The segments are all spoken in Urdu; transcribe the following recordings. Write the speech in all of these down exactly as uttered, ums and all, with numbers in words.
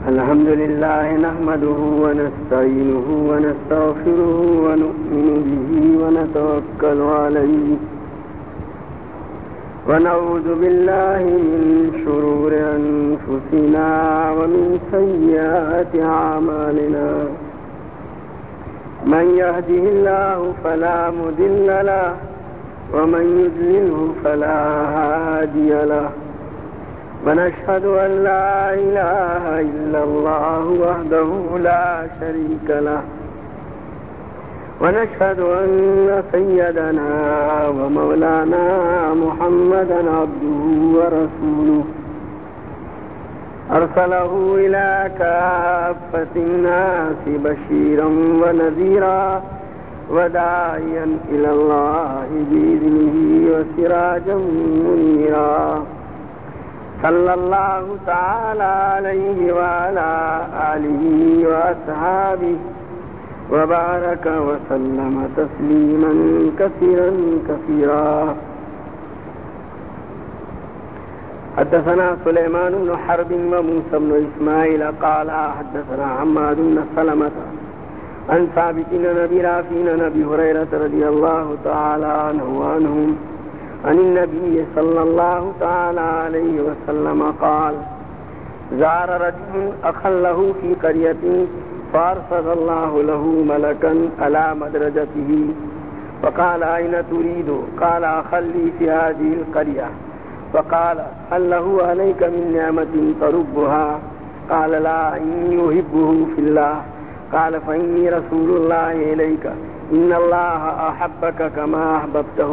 الحمد لله نحمده ونستعينه ونستغفره ونؤمن به ونتوكل عليه ونعوذ بالله من شرور أنفسنا ومن سيئات أعمالنا من يهده الله فلا مضل له ومن يضلله فلا هادي له ونشهد أن لا إله إلا الله وحده لا شريك له ونشهد أن سيدنا ومولانا محمدا عبده ورسوله أرسله إلى كافة الناس بشيرا ونذيرا وداعيا إلى الله بإذنه وسراجا منيرا صلى الله تعالى عليه وعلى آله وأصحابه وبارك وسلم تسليما كثيرا كثيرا. حدثنا سليمان بن حرب وموسى بن إسماعيل قال حدثنا حماد بن سلمة عن ثابت بن أبي رافع عن أبي هريرة رضي الله تعالى عنه وعنهم عن النبي صلى الله تعالى عليه وسلم قال زار رجل أخا له في قرية فأرسل الله له ملكا على مدرجته فقال أين تريد؟ قال أخا لي في هذه القرية. فقال هل له عليك من نعمة تربها؟ قال لا إني أحبه في الله. قال فإني رسول الله إليك إن الله أحبك كما أحببته.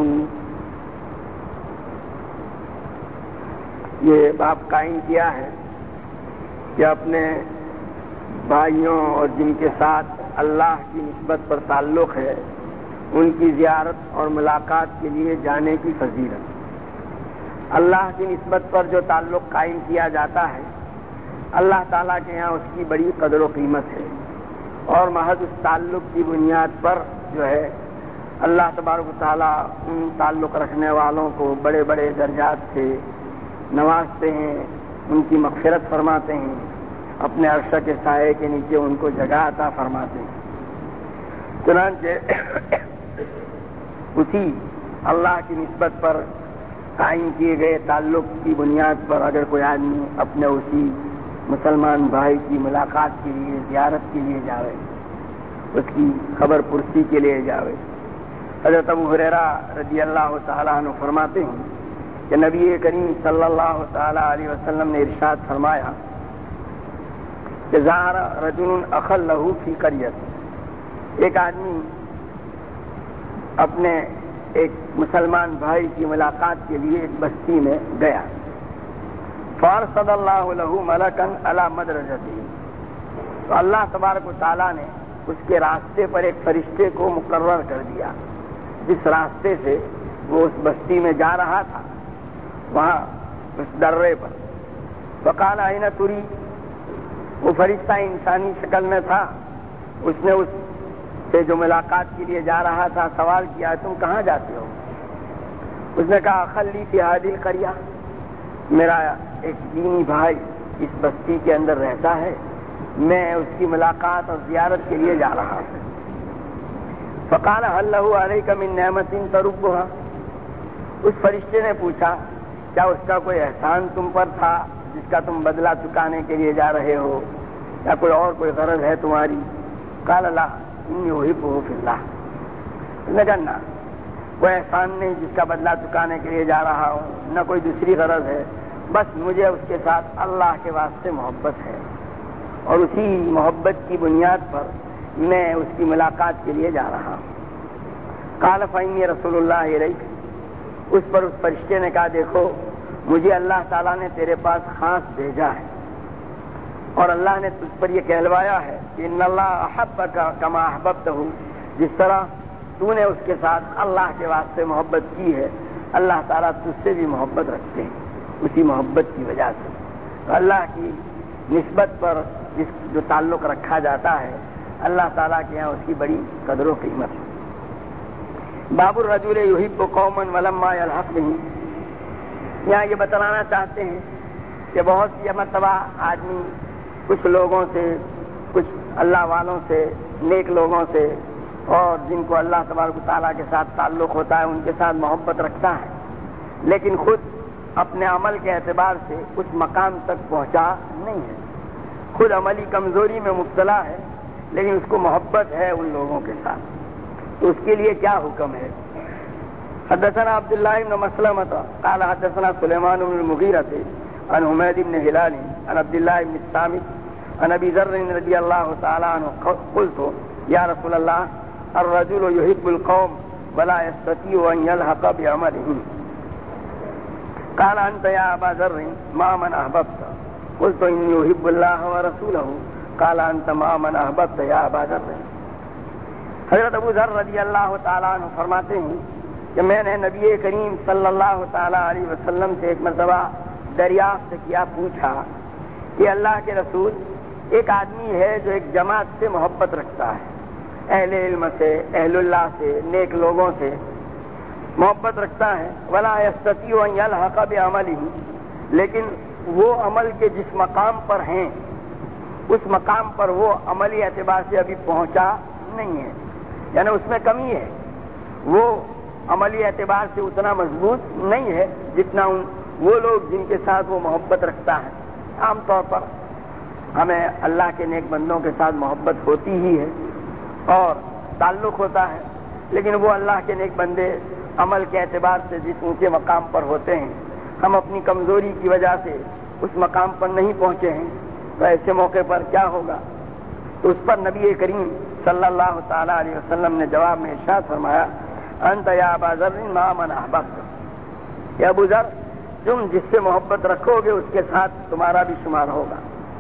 یہ باب قائم کیا ہے کہ اپنے بھائیوں اور جن کے ساتھ اللہ کی نسبت پر تعلق ہے ان کی زیارت اور ملاقات کے لیے جانے کی فضیلت. اللہ کی نسبت پر جو تعلق قائم کیا جاتا ہے اللہ تعالیٰ کے یہاں اس کی بڑی قدر و قیمت ہے، اور محض اس تعلق کی بنیاد پر جو ہے اللہ تبارک و تعالیٰ ان تعلق رکھنے والوں کو بڑے بڑے درجات سے نوازتے ہیں، ان کی مغفرت فرماتے ہیں، اپنے عرش کے سائے کے نیچے ان کو جگہ عطا فرماتے ہیں. چنانچہ اسی اللہ کی نسبت پر قائم کیے گئے تعلق کی بنیاد پر اگر کوئی آدمی اپنے اسی مسلمان بھائی کی ملاقات کے لیے، زیارت کے لیے جاوے، اس کی خبر پرسی کے لیے جاوے. حضرت ابو ہریرہ رضی اللہ تعالیٰ عنہ فرماتے ہیں کہ نبی کریم صلی اللہ تعالیٰ علیہ وسلم نے ارشاد فرمایا کہ زار رجل اخا لہ فی قریۃ، ایک آدمی اپنے ایک مسلمان بھائی کی ملاقات کے لیے ایک بستی میں گیا. فارسل اللہ لہ ملکا علی مدرجتہ، تو اللہ تبارک و تعالیٰ نے اس کے راستے پر ایک فرشتے کو مقرر کر دیا جس راستے سے وہ اس بستی میں جا رہا تھا، وہاں اس درے پر. فقال این تری، وہ فرشتہ انسانی شکل میں تھا، اس نے اس سے جو ملاقات کے لیے جا رہا تھا سوال کیا تم کہاں جاتے ہو؟ اس نے کہا اخلی فی ہذہ القریہ، میرا ایک دینی بھائی اس بستی کے اندر رہتا ہے، میں اس کی ملاقات اور زیارت کے لیے جا رہا ہوں. فقال هل له علیک من نعمۃ تربها، اس فرشتے نے پوچھا کیا اس کا کوئی احسان تم پر تھا جس کا تم بدلہ چکانے کے لیے جا رہے ہو، یا کوئی اور کوئی غرض ہے تمہاری؟ قال لا انی احبہ فی اللہ، نے کہا نہ، کوئی احسان نہیں جس کا بدلہ چکانے کے لیے جا رہا ہوں، نہ کوئی دوسری غرض ہے، بس مجھے اس کے ساتھ اللہ کے واسطے محبت ہے، اور اسی محبت کی بنیاد پر میں اس کی ملاقات کے لیے جا رہا ہوں. قال فإنی رسول اللہ الیک، اس پر اس فرشتے نے کہا دیکھو مجھے اللہ تعالیٰ نے تیرے پاس خاص بھیجا ہے، اور اللہ نے تجھ پر یہ کہلوایا ہے کہ ان اللہ احبک کما احببتہ، جس طرح تو نے اس کے ساتھ اللہ کے واسطے محبت کی ہے اللہ تعالیٰ تجھ سے بھی محبت رکھتے ہیں اسی محبت کی وجہ سے. اللہ کی نسبت پر جس جو تعلق رکھا جاتا ہے اللہ تعالیٰ کے یہاں اس کی بڑی قدر و قیمت ہے. باب الرجل یحب قوما ولما یلحق بهم، یہاں یہ بتلانا چاہتے ہیں کہ بہت سی مرتبہ آدمی کچھ لوگوں سے، کچھ اللہ والوں سے، نیک لوگوں سے، اور جن کو اللہ تبارک و تعالیٰ کے ساتھ تعلق ہوتا ہے ان کے ساتھ محبت رکھتا ہے، لیکن خود اپنے عمل کے اعتبار سے اس مقام تک پہنچا نہیں ہے، خود عملی کمزوری میں مبتلا ہے، لیکن اس کو محبت ہے ان لوگوں کے ساتھ، تو اس کے لیے کیا حکم ہے؟ حدثنا عبداللہ بن مسلمۃ قال حدثنا سلیمان بن المغیرۃ عن حمید بن ہلال عن عبداللہ بن الصامت عن ابی ذر رضی اللہ تعالی عنہ قلت یا رسول اللہ الرجل يحب القوم ولا يستطيع ان يلحق بعملهم قال انت يا ابا ذر ما من احببت قلت اني احب الله ورسوله قال انت ما من احببت يا ابا ذر۔ حضرت ابو ذر رضی اللہ تعالیٰ عنہ فرماتے ہیں کہ میں نے نبی کریم صلی اللہ تعالیٰ علیہ وسلم سے ایک مرتبہ دریافت کیا، پوچھا کہ اللہ کے رسول، ایک آدمی ہے جو ایک جماعت سے محبت رکھتا ہے، اہل علم سے، اہل اللہ سے، نیک لوگوں سے محبت رکھتا ہے، ولا یستطیع ان یلحق بعملہ، لیکن وہ عمل کے جس مقام پر ہیں اس مقام پر وہ عملی اعتبار سے ابھی پہنچا نہیں ہے، یعنی اس میں کمی ہے، وہ عملی اعتبار سے اتنا مضبوط نہیں ہے جتنا ان وہ لوگ جن کے ساتھ وہ محبت رکھتا ہے۔ عام طور پر ہمیں اللہ کے نیک بندوں کے ساتھ محبت ہوتی ہی ہے اور تعلق ہوتا ہے، لیکن وہ اللہ کے نیک بندے عمل کے اعتبار سے جس اونچے مقام پر ہوتے ہیں، ہم اپنی کمزوری کی وجہ سے اس مقام پر نہیں پہنچے ہیں، تو ایسے موقع پر کیا ہوگا؟ تو اس پر نبی کریم صلی اللہ تعالی علیہ وسلم نے جواب میں ارشاد فرمایا انت یا ابا ذر ما من احببت، کہ ابو ذر تم جس سے محبت رکھو گے اس کے ساتھ تمہارا بھی شمار ہوگا۔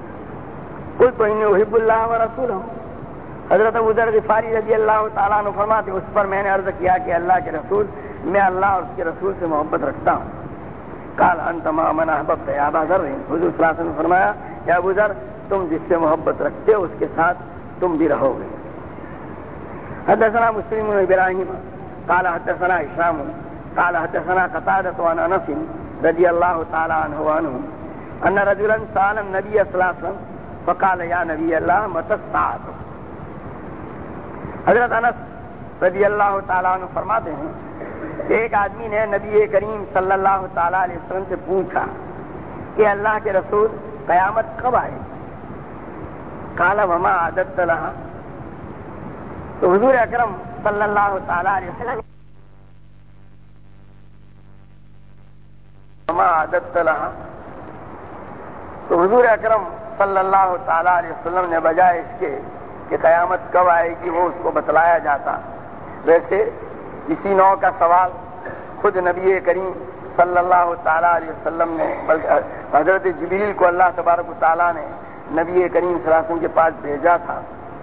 قلت انی احب اللہ ورسولہ، حضرت ابو ذر غفاری رضی اللہ تعالیٰ عنہ فرماتے اس پر میں نے عرض کیا کہ اللہ کے رسول، میں اللہ اور اس کے رسول سے محبت رکھتا ہوں۔ قال انت ما من احببت یا ابا ذر، حضور صلی اللہ علیہ وسلم نے فرمایا کہ ابو ذر تم جس سے محبت رکھتے ہو اس کے ساتھ تم بھی رہو گے۔ حدثنا مسلم بن ابراہیم قال حدثنا ہشام قال حدثنا قتادة عن انس رضی اللہ تعالی عنہ وعنہ ان رجلا سأل النبي صلی اللہ علیہ وسلم فقال یا نبی اللہ متی الساعة۔ حضرت انس رضی اللہ تعالیٰ عنہ فرماتے ہیں کہ ایک آدمی نے نبی کریم صلی اللہ تعالیٰ علیہ وسلم سے پوچھا کہ اللہ کے رسول قیامت کب آئے؟ قال وما عددت لها، تو حضور اکرم صلی اللہ تعالیٰ علیہ وسلم وما عددت لها، تو حضور اکرم صلی اللہ تعالیٰ علیہ وسلم نے بجائے اس کے کہ قیامت کب آئے گی وہ اس کو بتلایا جاتا، ویسے اسی نوع کا سوال خود نبی کریم صلی اللہ تعالیٰ علیہ وسلم نے، بلکہ حضرت جبریل کو اللہ تبارک و تعالیٰ نے نبی کریم صلی اللہ علیہ وسلم کے پاس بھیجا تھا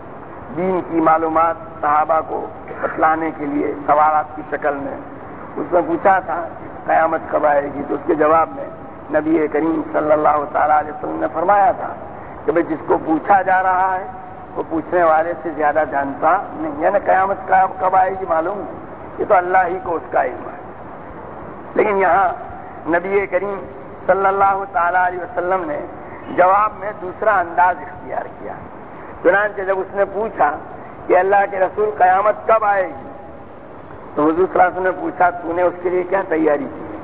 دین کی معلومات صحابہ کو بتلانے کے لیے سوالات کی شکل میں۔ اس نے پوچھا تھا قیامت کب آئے گی، تو اس کے جواب میں نبی کریم صلی اللہ تعالیٰ علیہ وسلم نے فرمایا تھا کہ بھئی جس کو پوچھا جا رہا ہے وہ پوچھنے والے سے زیادہ جانتا نہیں، یعنی قیامت کب آئے گی معلوم ہے، یہ تو اللہ ہی کو اس کا علم ہے، لیکن یہاں نبی کریم صلی اللہ تعالیٰ علیہ وسلم نے جواب میں دوسرا انداز اختیار کیا۔ چنانچہ جب اس نے پوچھا کہ اللہ کے رسول قیامت کب آئے گی، تو حضور صلی اللہ علیہ وسلم نے پوچھا تو نے اس کے لیے کیا تیاری کی ہے؟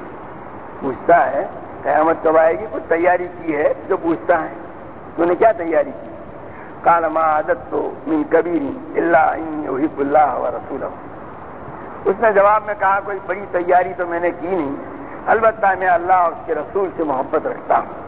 پوچھتا ہے قیامت کب آئے گی، کچھ تیاری کی ہے جو پوچھتا ہے، تو نے کیا تیاری کی؟ قال ما عددت من کبیر الا انی احب اللہ ورسولہ، اس نے جواب میں کہا کوئی بڑی تیاری تو میں نے کی نہیں، البتہ میں اللہ اور اس کے رسول سے محبت رکھتا ہوں۔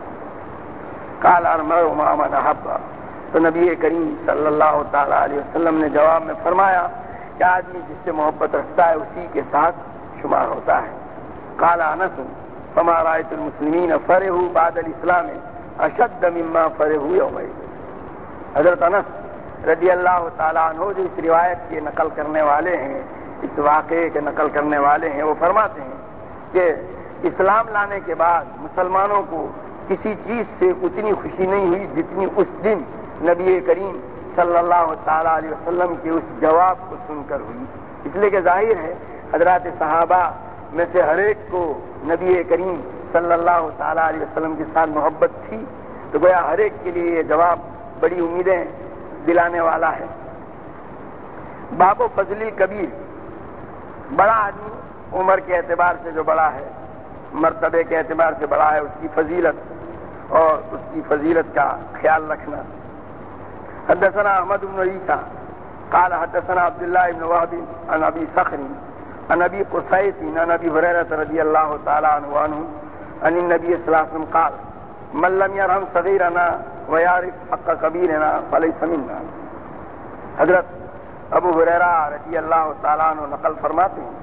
قال المرء مع من احب، تو نبی کریم صلی اللہ تعالیٰ علیہ وسلم نے جواب میں فرمایا کہ آدمی جس سے محبت رکھتا ہے اسی کے ساتھ شمار ہوتا ہے۔ قال انس فما رأيت المسلمین فرحوا بعد الاسلام اشد مما فرحوا یومئذ، حضرت انس رضی اللہ تعالیٰ عنہ جو اس روایت کے نقل کرنے والے ہیں، اس واقعے کے نقل کرنے والے ہیں، وہ فرماتے ہیں کہ اسلام لانے کے بعد مسلمانوں کو کسی چیز سے اتنی خوشی نہیں ہوئی جتنی اس دن نبی کریم صلی اللہ تعالیٰ علیہ وسلم کے اس جواب کو سن کر ہوئی، اس لیے کہ ظاہر ہے حضرات صحابہ میں سے ہر ایک کو نبی کریم صلی اللہ تعالیٰ علیہ وسلم کے ساتھ محبت تھی، تو گویا ہر ایک کے لیے یہ جواب بڑی امیدیں دلانے والا ہے۔ باب و فضل کبیر، بڑا آدمی عمر کے اعتبار سے جو بڑا ہے، مرتبے کے اعتبار سے بڑا ہے، اس کی فضیلت اور اس کی فضیلت کا خیال رکھنا۔ حدثنا احمد بن عیسیٰ قال حدثنا عبد الله بن وهب عن ابي صخر عن ابي قصيط عن ابي هريره رضي الله تعالى عنه عنه عن النبي صلى الله عليه وسلم قال من لم يرحم صغيرنا ويعرف حق كبيرنا فليس منا۔ حضرت ابو ہریرہ رضی اللہ تعالیٰ عنہ نقل فرماتے ہیں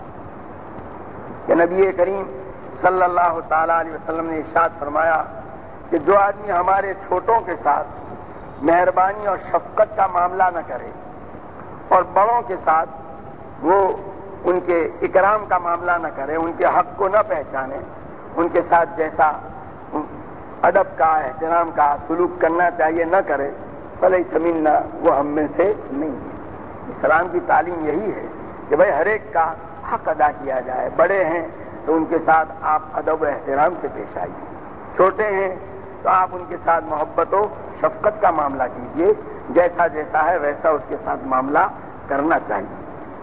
کہ نبی کریم صلی اللہ تعالیٰ علیہ وسلم نے ارشاد فرمایا کہ جو آدمی ہمارے چھوٹوں کے ساتھ مہربانی اور شفقت کا معاملہ نہ کرے اور بڑوں کے ساتھ وہ ان کے اکرام کا معاملہ نہ کرے، ان کے حق کو نہ پہچانے، ان کے ساتھ جیسا ادب کا احترام کا سلوک کرنا چاہیے نہ کرے، فلیس منا، وہ ہم میں سے نہیں ہے۔ اسلام کی تعلیم یہی ہے کہ بھائی ہر ایک کا حق ادا کیا جائے، بڑے ہیں تو ان کے ساتھ آپ ادب و احترام سے پیش آئیے، چھوٹے ہیں تو آپ ان کے ساتھ محبت و شفقت کا معاملہ کیجیے، جیسا جیسا ہے ویسا اس کے ساتھ معاملہ کرنا چاہیے۔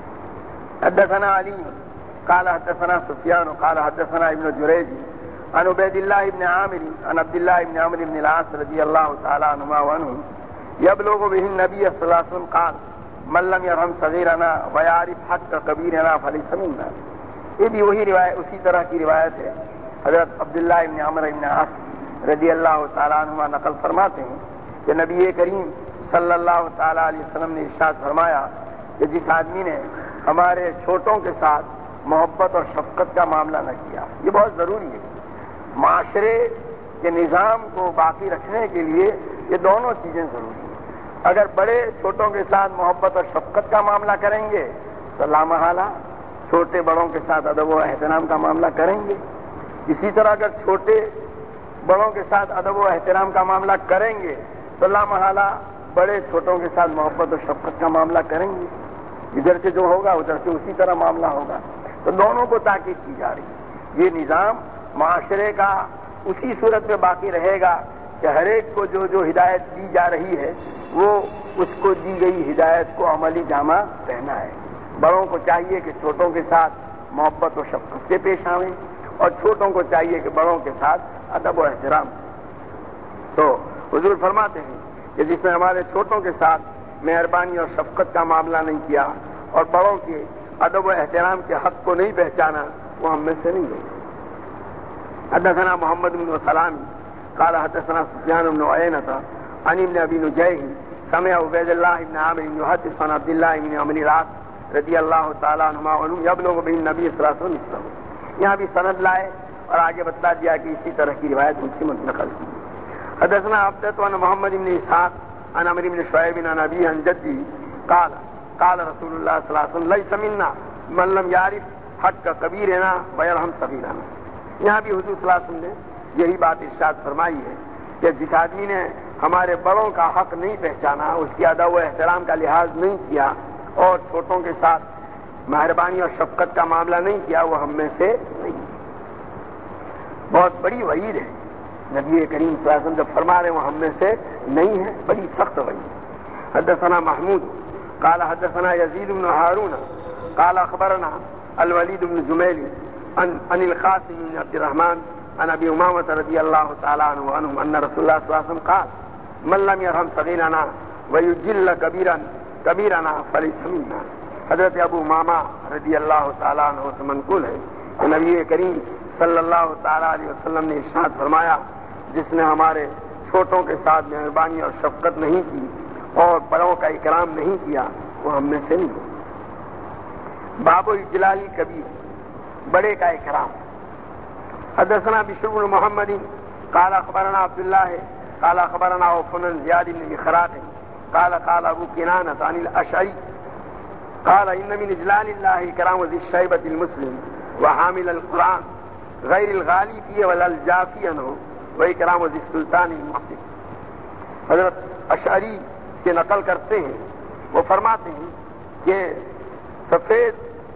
حدثنا علی قال حدثنا سفیان قال حدثنا ابن جریج عن عبید اللہ بن عامر عن عبد اللہ بن عمرو بن العاص رضی اللہ تعالی عنہما وعنہ یبلغ به النبی صلی اللہ علیہ وسلم قال من لم يرحم صغیرنا ويعرف حق کبیرنا فلیس منا۔ یہ بھی وہی روایت، اسی طرح کی روایت ہے۔ حضرت عبداللہ بن عمرو بن العاص رضی اللہ تعالیٰ عنہما نقل فرماتے ہیں کہ نبی کریم صلی اللہ تعالیٰ علیہ وسلم نے ارشاد فرمایا کہ جس آدمی نے ہمارے چھوٹوں کے ساتھ محبت اور شفقت کا معاملہ نہ کیا، یہ بہت ضروری ہے۔ معاشرے کے نظام کو باقی رکھنے کے لیے یہ دونوں چیزیں ضروری ہیں۔ اگر بڑے چھوٹوں کے ساتھ محبت اور شفقت کا معاملہ کریں گے تو لامحالہ چھوٹے بڑوں کے ساتھ ادب و احترام کا معاملہ کریں گے۔ اسی طرح اگر چھوٹے بڑوں کے ساتھ ادب و احترام کا معاملہ کریں گے تو لامحالہ بڑے چھوٹوں کے ساتھ محبت و شفقت کا معاملہ کریں گے۔ ادھر سے جو ہوگا ادھر سے اسی طرح معاملہ ہوگا، تو دونوں کو تاکید کی جا رہی ہے۔ یہ نظام معاشرے کا اسی صورت میں باقی رہے گا کہ ہر ایک کو جو جو ہدایت دی جا رہی ہے وہ اس کو دی گئی ہدایت کو عملی جامہ پہنا ہے۔ بڑوں کو چاہیے کہ چھوٹوں کے ساتھ محبت و شفقت سے پیش آئیں اور چھوٹوں کو چاہیے کہ بڑوں کے ساتھ ادب و احترام سے۔ تو حضور فرماتے ہیں کہ جس نے ہمارے چھوٹوں کے ساتھ مہربانی اور شفقت کا معاملہ نہیں کیا اور بڑوں کے ادب و احترام کے حق کو نہیں پہچانا، وہ ہم میں سے نہیں ہوگا۔ حدثنا محمد بن سلام قال حدثنا سفیان بن عیینۃ عن ابن ابی نجیح سمع عبید اللہ بن عامر یحدث عن عبد اللہ بن عمرو العاص رضی اللہ تعالی عنہما عنہ یبلغ به النبی صلی اللہ علیہ وسلم۔ یہاں بھی سند لائے اور آگے بتلا دیا کہ اسی طرح کی روایت ان سے منتقل کی۔ حدثنا عبدۃ عن محمد بن اسحاق عن عمرو بن شعیب عن ابی عن جدی قال قال رسول اللہ صلی اللہ علیہ وسلم لیس منا من لم یعرف حق کبیرنا ویرحم صغیرنا۔ یہاں بھی حضور صلی اللہ علیہ وسلم نے یہی بات ارشاد فرمائی ہے کہ جس آدمی نے ہمارے بڑوں کا حق نہیں پہچانا، اس کی ادب و احترام کا لحاظ نہیں کیا اور چھوٹوں کے ساتھ مہربانی اور شفقت کا معاملہ نہیں کیا، وہ ہم میں سے نہیں۔ بہت بڑی وعید ہے، نبی کریم صلی اللہ علیہ وسلم جب فرما رہے ہیں وہ ہم میں سے نہیں ہے، بڑی سخت وعید۔ حدثنا محمود قال حدثنا یزید بن ہارون قال اخبرنا الولید بن جمیل عن عن القاسم بن عبد الرحمن عن ابي امامه رضي الله تعالى عنه عنه ان رسول الله صلى الله عليه وسلم قال من لم يرحم صغيرنا ويجل كبيرا كبيرنا فليس منا۔ حضرت ابو امامہ رضی اللہ تعالیٰ عنہ سے منقول ہے کہ نبی کریم صلی اللہ تعالیٰ علیہ وسلم نے ارشاد فرمایا جس نے ہمارے چھوٹوں کے ساتھ مہربانی اور شفقت نہیں کی اور بڑوں کا اکرام نہیں کیا، وہ ہم میں سے نہیں ہو۔ باب اجلال کبیر، بڑے کا اکرام۔ حدثنا بشر بن محمد قال اخبرنا عبد الله قال اخبرنا عوف بن زياد بن مخراق قال قال ابو كنانة عن الاشعري قال ان من اجلال الله اكرام ذي الشيبة المسلم وحامل القرآن غير الغالي فيه ولا الجافي عنه واكرام ذي السلطان المعصم۔ حضرت اشعری سے نقل کرتے ہیں، وہ فرماتے ہیں کہ سفید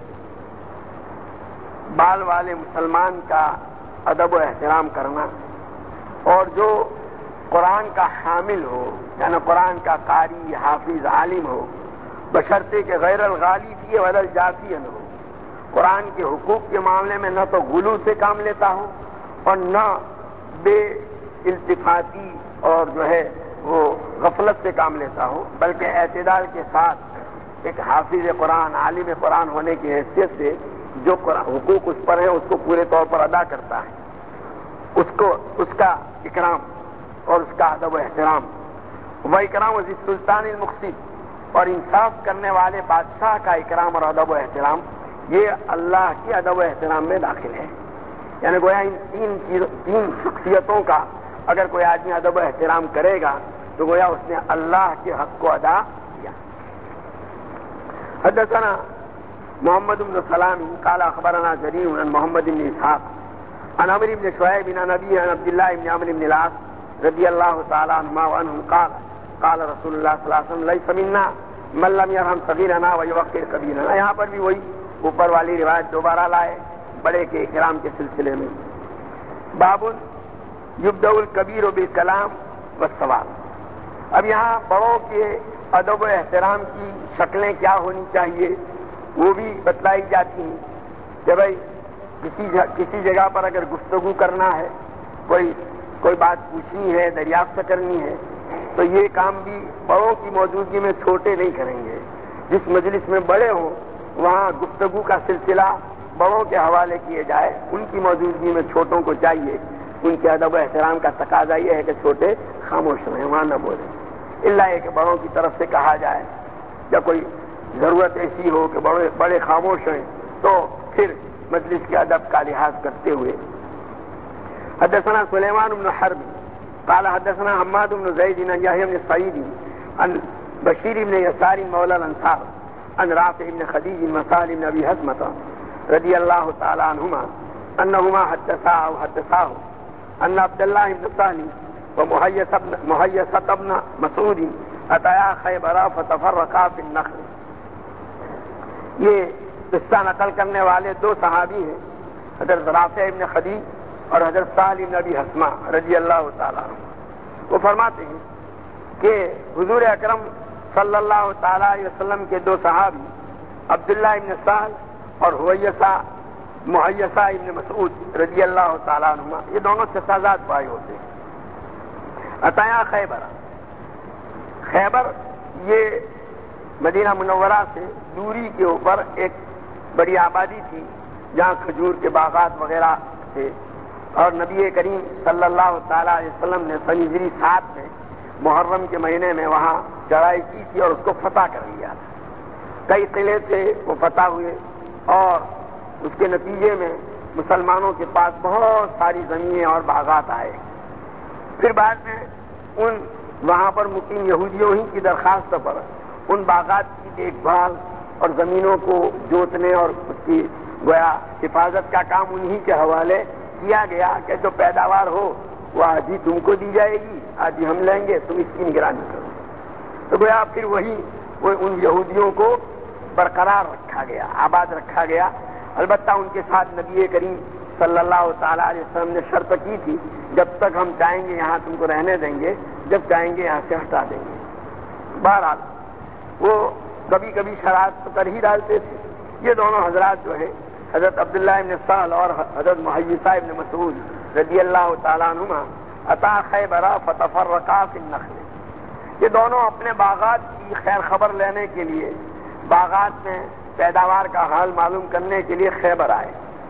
بال والے مسلمان کا ادب و احترام کرنا اور جو قرآن کا حامل ہو، یعنی قرآن کا قاری حافظ عالم ہو، بشرطے کہ غیر الغالی فی ولا الجافی نہ ہو، قرآن کے حقوق کے معاملے میں نہ تو غلو سے کام لیتا ہو اور نہ بے التفاتی اور جو ہے وہ غفلت سے کام لیتا ہو، بلکہ اعتدال کے ساتھ ایک حافظ قرآن عالم قرآن ہونے کی حیثیت سے جو حقوق اس پر ہیں اس کو پورے طور پر ادا کرتا ہے، اس کو اس کا اکرام اور اس کا ادب و احترام، وہ اکرام عزیز سلطان المقسط اور انصاف کرنے والے بادشاہ کا اکرام اور ادب و احترام، یہ اللہ کی ادب و احترام میں داخل ہے۔ یعنی گویا ان تین چیزوں تین شخصیتوں کا اگر کوئی آدمی ادب و احترام کرے گا تو گویا اس نے اللہ کے حق کو ادا کیا۔ حدثنا محمد بن سلام قال اخبرنا جرير عن محمد بن اسحاق عن عمرو بن شعيب عن ابي عن عبد الله بن عمرو بن العاص رضي الله تعالى عنهما وعنهم قال قال رسول الله صلى الله عليه وسلم ليس منا من لم يرحم صغيرنا ويوقر كبيرنا۔ یہاں پر بھی وہی اوپر والی روایت دوبارہ لائے بڑے کے اکرام کے سلسلے میں۔ باب یبدأ الکبیر بالکلام والسوال۔ اب یہاں بڑوں کے ادب و احترام کی شکلیں کیا ہونی چاہیے وہ بھی بتلائی جاتی ہیں کہ بھائی کسی کسی جگہ پر اگر گفتگو کرنا ہے، کوئی کوئی بات پوچھنی ہے، دریافت کرنی ہے، تو یہ کام بھی بڑوں کی موجودگی میں چھوٹے نہیں کریں گے۔ جس مجلس میں بڑے ہوں وہاں گفتگو کا سلسلہ بڑوں کے حوالے کیے جائے، ان کی موجودگی میں چھوٹوں کو چاہیے ان کے ادب و احترام کا تقاضا یہ ہے کہ چھوٹے خاموش رہیں، وہاں نہ بولیں، اللہ ہے کہ بڑوں کی طرف سے کہا جائے، یا کوئی ضرورت ایسی ہو کہ بڑے بڑے خاموش ہیں تو پھر مجلس کے ادب کا لحاظ کرتے ہوئے۔ حدثنا سلیمان بن حرب قال حدثنا حماد بن زید عن یحیی بن سعید عن بشیر بن یسار مولى الانصار عن رافع بن خدیج مسال بن ابی حزمة رضی اللہ تعالی عنہما انہما حدثا او حدثاه ان عبد الله بن سهل ومحيصة بن مسعود اتیا خیبر فتفرقا في النخل۔ یہ قصہ نقل کرنے والے دو صحابی ہیں، حضرت رافع بن خدیج اور حضرت سہل بن ابی حزمہ رضی اللہ تعالیٰ عنہ۔ وہ فرماتے ہیں کہ حضور اکرم صلی اللہ تعالیٰ علیہ وسلم کے دو صحابی عبداللہ ابن سہل اور حویصہ محیصہ ابن مسعود رضی اللہ تعالیٰ عنہ، یہ دونوں چچازاد بھائی ہوتے ہیں۔ اتیا خیبر، خیبر یہ مدینہ منورہ سے دوری کے اوپر ایک بڑی آبادی تھی جہاں کھجور کے باغات وغیرہ تھے، اور نبی کریم صلی اللہ تعالی علیہ وسلم نے سن ہجری سات میں محرم کے مہینے میں وہاں چڑھائی کی تھی اور اس کو فتح کر لیا تھا۔ کئی قلعے تھے وہ فتح ہوئے اور اس کے نتیجے میں مسلمانوں کے پاس بہت ساری زمینیں اور باغات آئے۔ پھر بعد میں ان وہاں پر مقیم یہودیوں ہی کی درخواست پر ان باغات کی دیکھ بھال اور زمینوں کو جوتنے اور اس کی گویا حفاظت کا کام انہی کے حوالے کیا گیا کہ جو پیداوار ہو وہ آدھی تم کو دی جائے گی، آدھی ہم لیں گے، تم اس کی نگرانی کرو۔ تو گویا پھر وہی وہ ان یہودیوں کو برقرار رکھا گیا، آباد رکھا گیا۔ البتہ ان کے ساتھ نبی کریم صلی اللہ تعالیٰ علیہ وسلم نے شرط کی تھی جب تک ہم چاہیں گے یہاں تم کو رہنے دیں گے، جب چاہیں گے یہاں سے ہٹا دیں گے۔ بہرحال وہ کبھی کبھی شرائط تو کر ہی ڈالتے تھے۔ یہ دونوں حضرات جو ہے حضرت عبداللہ ابن سہل اور حضرت محیصہ ابن مسعود رضی اللہ تعالیٰ عنہما اتا خیبر فتفرقا فی النخل، یہ دونوں اپنے باغات کی خیر خبر لینے کے لیے باغات میں پیداوار کا حال معلوم کرنے کے لیے خیبر آئے۔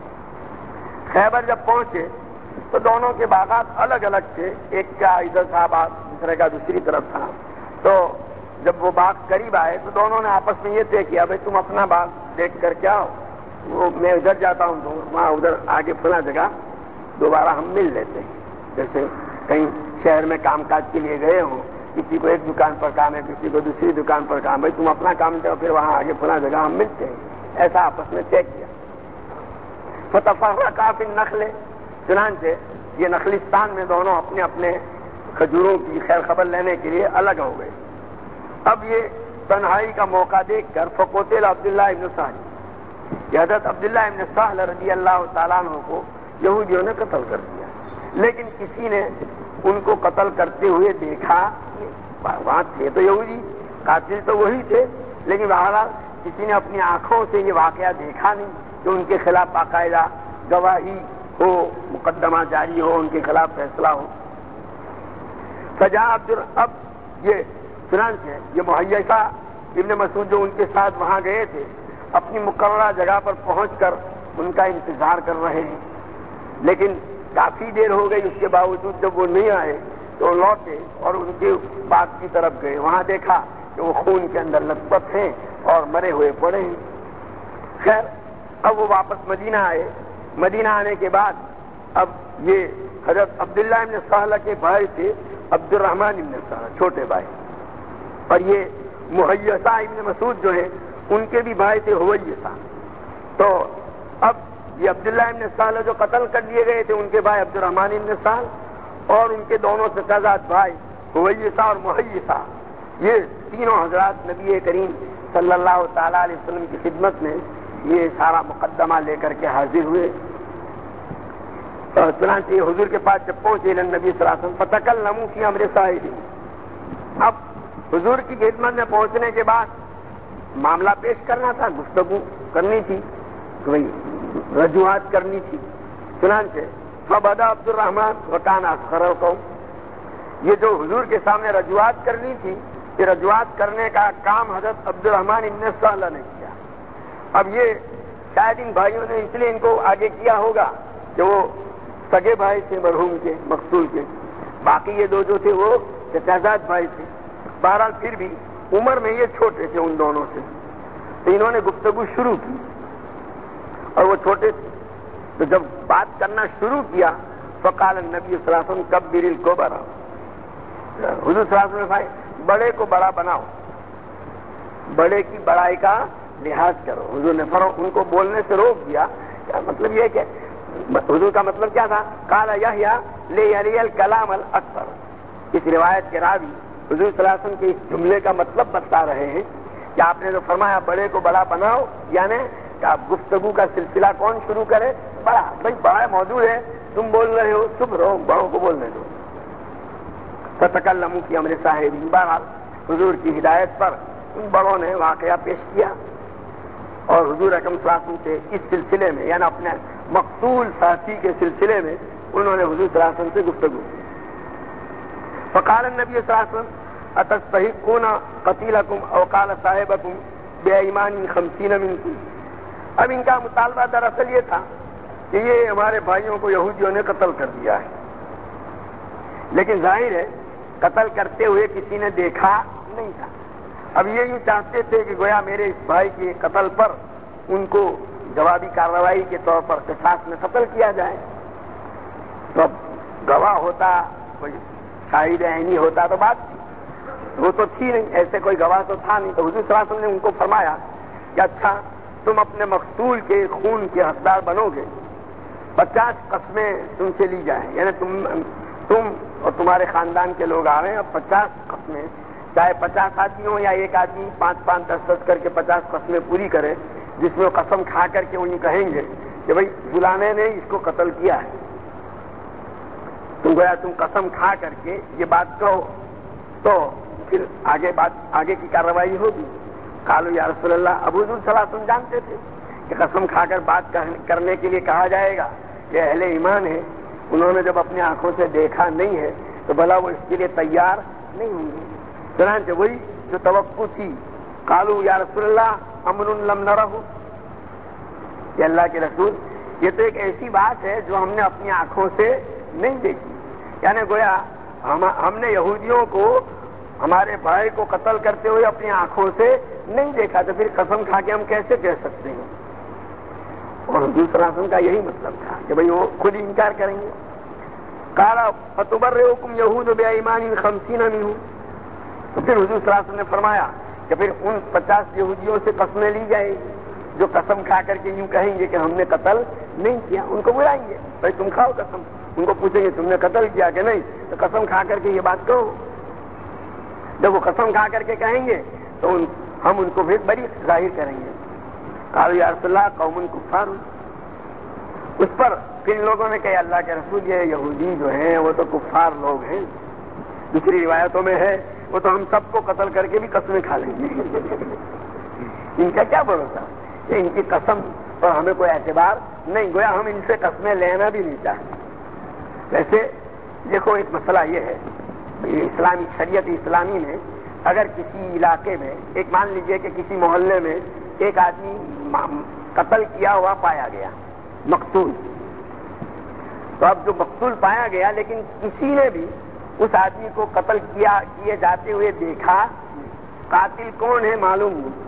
خیبر جب پہنچے تو دونوں کے باغات الگ الگ تھے، ایک کا ادھر تھا باغ، دوسرے کا دوسری طرف تھا۔ تو جب وہ باغ قریب آئے تو دونوں نے آپس میں یہ طے کیا بھائی تم اپنا باغ دیکھ کر کے آؤ، وہ میں ادھر جاتا ہوں تو وہاں ادھر آگے فلاں جگہ دوبارہ ہم مل لیتے ہیں۔ جیسے کہیں شہر میں کام کاج کے لیے گئے ہوں، کسی کو ایک دکان پر کام ہے، کسی کو دوسری دکان پر کام، بھائی تم اپنا کام کرو پھر وہاں آگے فلاں جگہ ہم ملتے ہیں، ایسا آپس میں طے کیا۔ فتفرقا فی النخل، چنانچہ یہ نخلستان میں دونوں اپنے اپنے کھجوروں کی خیر خبر لینے کے لیے الگ ہو گئے۔ اب یہ تنہائی کا موقع دیکھ کر فقتل عبداللہ ابن سہل، کہ حضرت عبداللہ ابن سہل رضی اللہ تعالیٰ عنہ کو یہودیوں نے قتل کر دیا، لیکن کسی نے ان کو قتل کرتے ہوئے دیکھا. وہاں تھے تو یہودی، قاتل تو وہی تھے، لیکن بہرحال کسی نے اپنی آنکھوں سے یہ واقعہ دیکھا نہیں کہ ان کے خلاف باقاعدہ گواہی ہو، مقدمہ جاری ہو، ان کے خلاف فیصلہ ہو. فجاء عبد اب یہ چنانچہ یہ مہیسہ ابن مسعود جو ان کے ساتھ وہاں گئے تھے اپنی مقررہ جگہ پر پہنچ کر ان کا انتظار کر رہے ہیں، لیکن کافی دیر ہو گئی. اس کے باوجود جب وہ نہیں آئے تو لوٹے اور ان کے باغ کی طرف گئے. وہاں دیکھا کہ وہ خون کے اندر لت پت ہیں اور مرے ہوئے پڑے ہیں. خیر اب وہ واپس مدینہ آئے. مدینہ آنے کے بعد اب یہ حضرت عبداللہ ابن سہلہ کے بھائی تھے عبد الرحمن ابن سہلہ، چھوٹے بھائی، اور یہ مہیسہ ابن مسعود جو ہے ان کے بھی بھائی تھے ہویسہ. تو اب یہ عبداللہ ابن سہلہ جو قتل کر لیے گئے تھے ان کے بھائی عبد الرحمن ابن سہلہ اور ان کے دونوں چچازاد بھائی ہویسہ اور مہیسہ، یہ تینوں حضرات نبی کریم صلی اللہ تعالی علیہ وسلم کی خدمت میں یہ سارا مقدمہ لے کر کے حاضر ہوئے. چنانچہ حضور کے پاس جب پہنچے نبی صلی اللہ علیہ وسلم فتکلموا فی امر صاحب. اب حضور کی خدمت میں پہنچنے کے بعد معاملہ پیش کرنا تھا، گفتگو کرنی تھی، کوئی رجوعات کرنی تھی. چنانچہ فبدا عبد الرحمن وکان اصغر القوم. یہ جو حضور کے سامنے رجوعات کرنی تھی، یہ رجوعات کرنے کا کام حضرت عبد الرحمن ابن سہلہ نے کیا. اب یہ شاید ان بھائیوں نے اس لیے ان کو آگے کیا ہوگا کہ وہ سگے بھائی تھے مرحوم کے، مقتول کے. باقی یہ دو جو تھے وہ چچازاد بھائی تھے. بہرحال پھر بھی عمر میں یہ چھوٹے تھے ان دونوں سے، تو انہوں نے گفتگو شروع کی اور وہ چھوٹے تھے. تو جب بات کرنا شروع کیا فقال النبی صلی اللہ علیہ وسلم کبر الکبر. حضور صلی اللہ علیہ وسلم بھائی بڑے کو بڑا بناؤ، بڑے کی بڑائی کا لحاظ کرو. حضور نے فرو ان کو بولنے سے روک دیا. کیا مطلب یہ کہ حضور کا مطلب کیا تھا؟ قال یحییٰ لیلی الکلام الاکثر. اس روایت کے راوی حضور صلی اللہ علیہ وسلم کے اس جملے کا مطلب بتا رہے ہیں کہ آپ نے جو فرمایا بڑے کو بڑا بناؤ، یعنی کہ آپ گفتگو کا سلسلہ کون شروع کرے؟ بڑا. بھائی بڑا موجود ہے، تم بول رہے ہو، چپ رہو، بڑوں کو بولنے دو. فتکلموا فی امر صاحب. بہرحال حضور کی ہدایت پر ان بڑوں نے واقعہ پیش کیا اور حضور اکرم صلی اللہ علیہ وسلم سے اس سلسلے میں یعنی اپنے مقتول ساتھی کے سلسلے میں انہوں نے حضور صلی اللہ علیہ وسلم سے گفتگو کی. فقال النبی صلی اللہ علیہ وسلم اتستحقون قتیلکم او قال صاحبکم بایمان خمسین منکم. اب ان کا مطالبہ دراصل یہ تھا کہ یہ ہمارے بھائیوں کو یہودیوں نے قتل کر دیا ہے، لیکن ظاہر ہے قتل کرتے ہوئے کسی نے دیکھا نہیں تھا. اب یہ یوں چاہتے تھے کہ گویا میرے اس بھائی کے قتل پر ان کو جوابی کارروائی کے طور پر قصاص میں قتل کیا جائے. تو اب گواہ ہوتا، کوئی شاہد عینی ہوتا تو بات تھی، وہ تو تھی نہیں، ایسے کوئی گواہ تو تھا نہیں. تو حضور صلی اللہ علیہ وسلم نے ان کو فرمایا کہ اچھا تم اپنے مقتول کے خون کے حقدار بنو گے، پچاس قسمیں تم سے لی جائیں، یعنی تم تم اور تمہارے خاندان کے لوگ آ رہے ہیں، اب پچاس قسمیں، چاہے پچاس آدمی ہوں یا ایک آدمی پانچ پانچ دس دس کر کے پچاس قسمیں پوری کرے، جس میں وہ قسم کھا کر کے انہیں کہیں گے کہ بھائی فلانے نے اس کو قتل کیا ہے. تم گویا تم قسم کھا کر کے یہ بات کہو تو پھر آگے بات آگے کی کارروائی ہوگی. قالوا یا رسول اللہ. اب حضور صلی اللہ علیہ وسلم جانتے تھے کہ قسم کھا کر بات کرنے کے لیے کہا جائے گا کہ اہل ایمان ہے، انہوں نے جب اپنی آنکھوں سے دیکھا نہیں ہے تو بھلا وہ اس کے لیے تیار نہیں ہوں گے. چنانچہ وہی جو توقع تھی، قالوا یا رسول اللہ امر لم نرہ. کہ اللہ کے رسول یہ تو ایک ایسی بات ہے جو ہم نے اپنی آنکھوں سے نہیں دیکھی، یعنی گویا ہم, ہم نے یہودیوں کو ہمارے بھائی کو قتل کرتے ہوئے اپنی آنکھوں سے نہیں دیکھا، تو پھر قسم کھا کے ہم کیسے کہہ سکتے ہیں؟ اور حضور صلی اللہ علیہ وسلم کا یہی مطلب تھا کہ بھئی وہ خود انکار کریں گے. قال فتبرئکم یہود بایمان خمسین منہم. تو پھر حضور صلی اللہ علیہ وسلم نے فرمایا کہ پھر ان پچاس یہودیوں سے قسمیں لی جائیں گی جو قسم کھا کر کے یوں کہیں گے کہ ہم نے قتل نہیں کیا. ان کو بلائیں گے، بھائی تم کھاؤ قسم. ان کو پوچھیں گے تم نے قتل کیا کہ نہیں، تو قسم کھا کر کے یہ بات کہو. جب وہ قسم کھا کر کے کہیں گے تو ان ہم ان کو پھر بری ظاہر کریں گے. قالوا یا رسول اللہ قوم کفار. اس پر کن لوگوں نے کہا اللہ کے رسول یہ یہودی جو ہیں وہ تو کفار لوگ ہیں، دوسری روایتوں میں ہے وہ تو ہم سب کو قتل کر کے بھی قسمیں کھا لیں گے۔ ان کا کیا بھروسہ کہ ان کی قسم اور ہمیں کوئی اعتبار نہیں، گویا ہم ان سے قسمیں لینا بھی نہیں چاہتے۔ ویسے دیکھو ایک مسئلہ یہ ہے، اسلامی شریعت اسلامی میں اگر کسی علاقے میں ایک مان لیجئے کہ کسی محلے میں ایک آدمی قتل کیا ہوا پایا گیا، مقتول، تو اب جو مقتول پایا گیا لیکن کسی نے بھی اس آدمی کو قتل کیا کیے جاتے ہوئے دیکھا، قاتل کون ہے معلوم نہیں،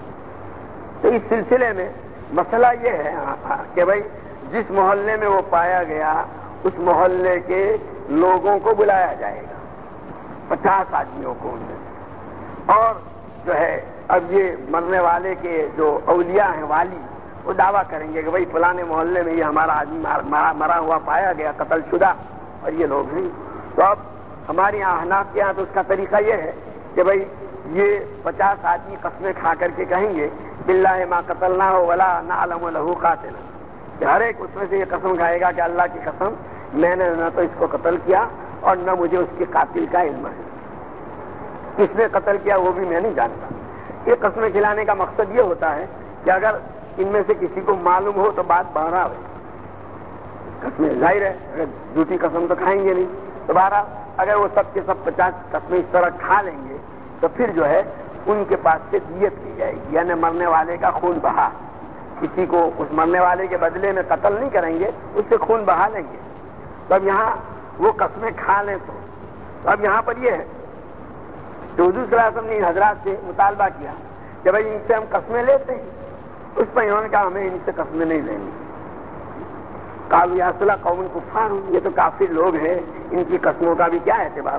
تو اس سلسلے میں مسئلہ یہ ہے کہ بھائی جس محلے میں وہ پایا گیا اس محلے کے لوگوں کو بلایا جائے گا، پچاس آدمیوں کو ان میں سے، اور جو ہے اب یہ مرنے والے کے جو اولیاء ہیں والی وہ دعویٰ کریں گے کہ بھائی فلانے محلے میں یہ ہمارا آدمی مرا, مرا ہوا پایا گیا قتل شدہ اور یہ لوگ ہیں۔ تو اب ہمارے یہاں احناف کے یہاں تو اس کا طریقہ یہ ہے کہ بھائی یہ پچاس آدمی قسمیں کھا کر کے کہیں گے باللہ ما قتلنا ہو ولا نعلم له قاتلا، کہ ہر ایک اس میں سے یہ قسم کھائے گا کہ اللہ کی قسم میں نے نہ تو اس کو قتل کیا اور نہ مجھے اس کے قاتل کا علم ہے، کس نے قتل کیا وہ بھی میں نہیں جانتا۔ یہ قسمیں کھلانے کا مقصد یہ ہوتا ہے کہ اگر ان میں سے کسی کو معلوم ہو تو بات بہرا ہو، قسمیں ظاہر ہے اگر جھوٹی قسم تو کھائیں گے نہیں، تو بہرحال اگر وہ سب کے سب پچاس قسمیں اس طرح کھا لیں گے تو پھر جو ہے ان کے پاس سے دیت لی جائے گی، یعنی مرنے والے کا خون بہا، کسی کو اس مرنے والے کے بدلے میں قتل نہیں کریں گے، اس سے خون بہا لیں گے۔ تو اب یہاں وہ قسمیں کھا لیں تو اب یہاں پر یہ ہے کہ حضور صلی اللہ علیہ وسلم نے حضرات سے مطالبہ کیا کہ بھائی ان سے ہم قسمیں لیتے ہیں، اس پر انہوں نے کہا ہمیں ان سے قسمیں نہیں لینی۔ قالوا یا رسول اللہ قوم کفار، یہ تو کافر لوگ ہیں، ان کی قسموں کا بھی کیا اعتبار؟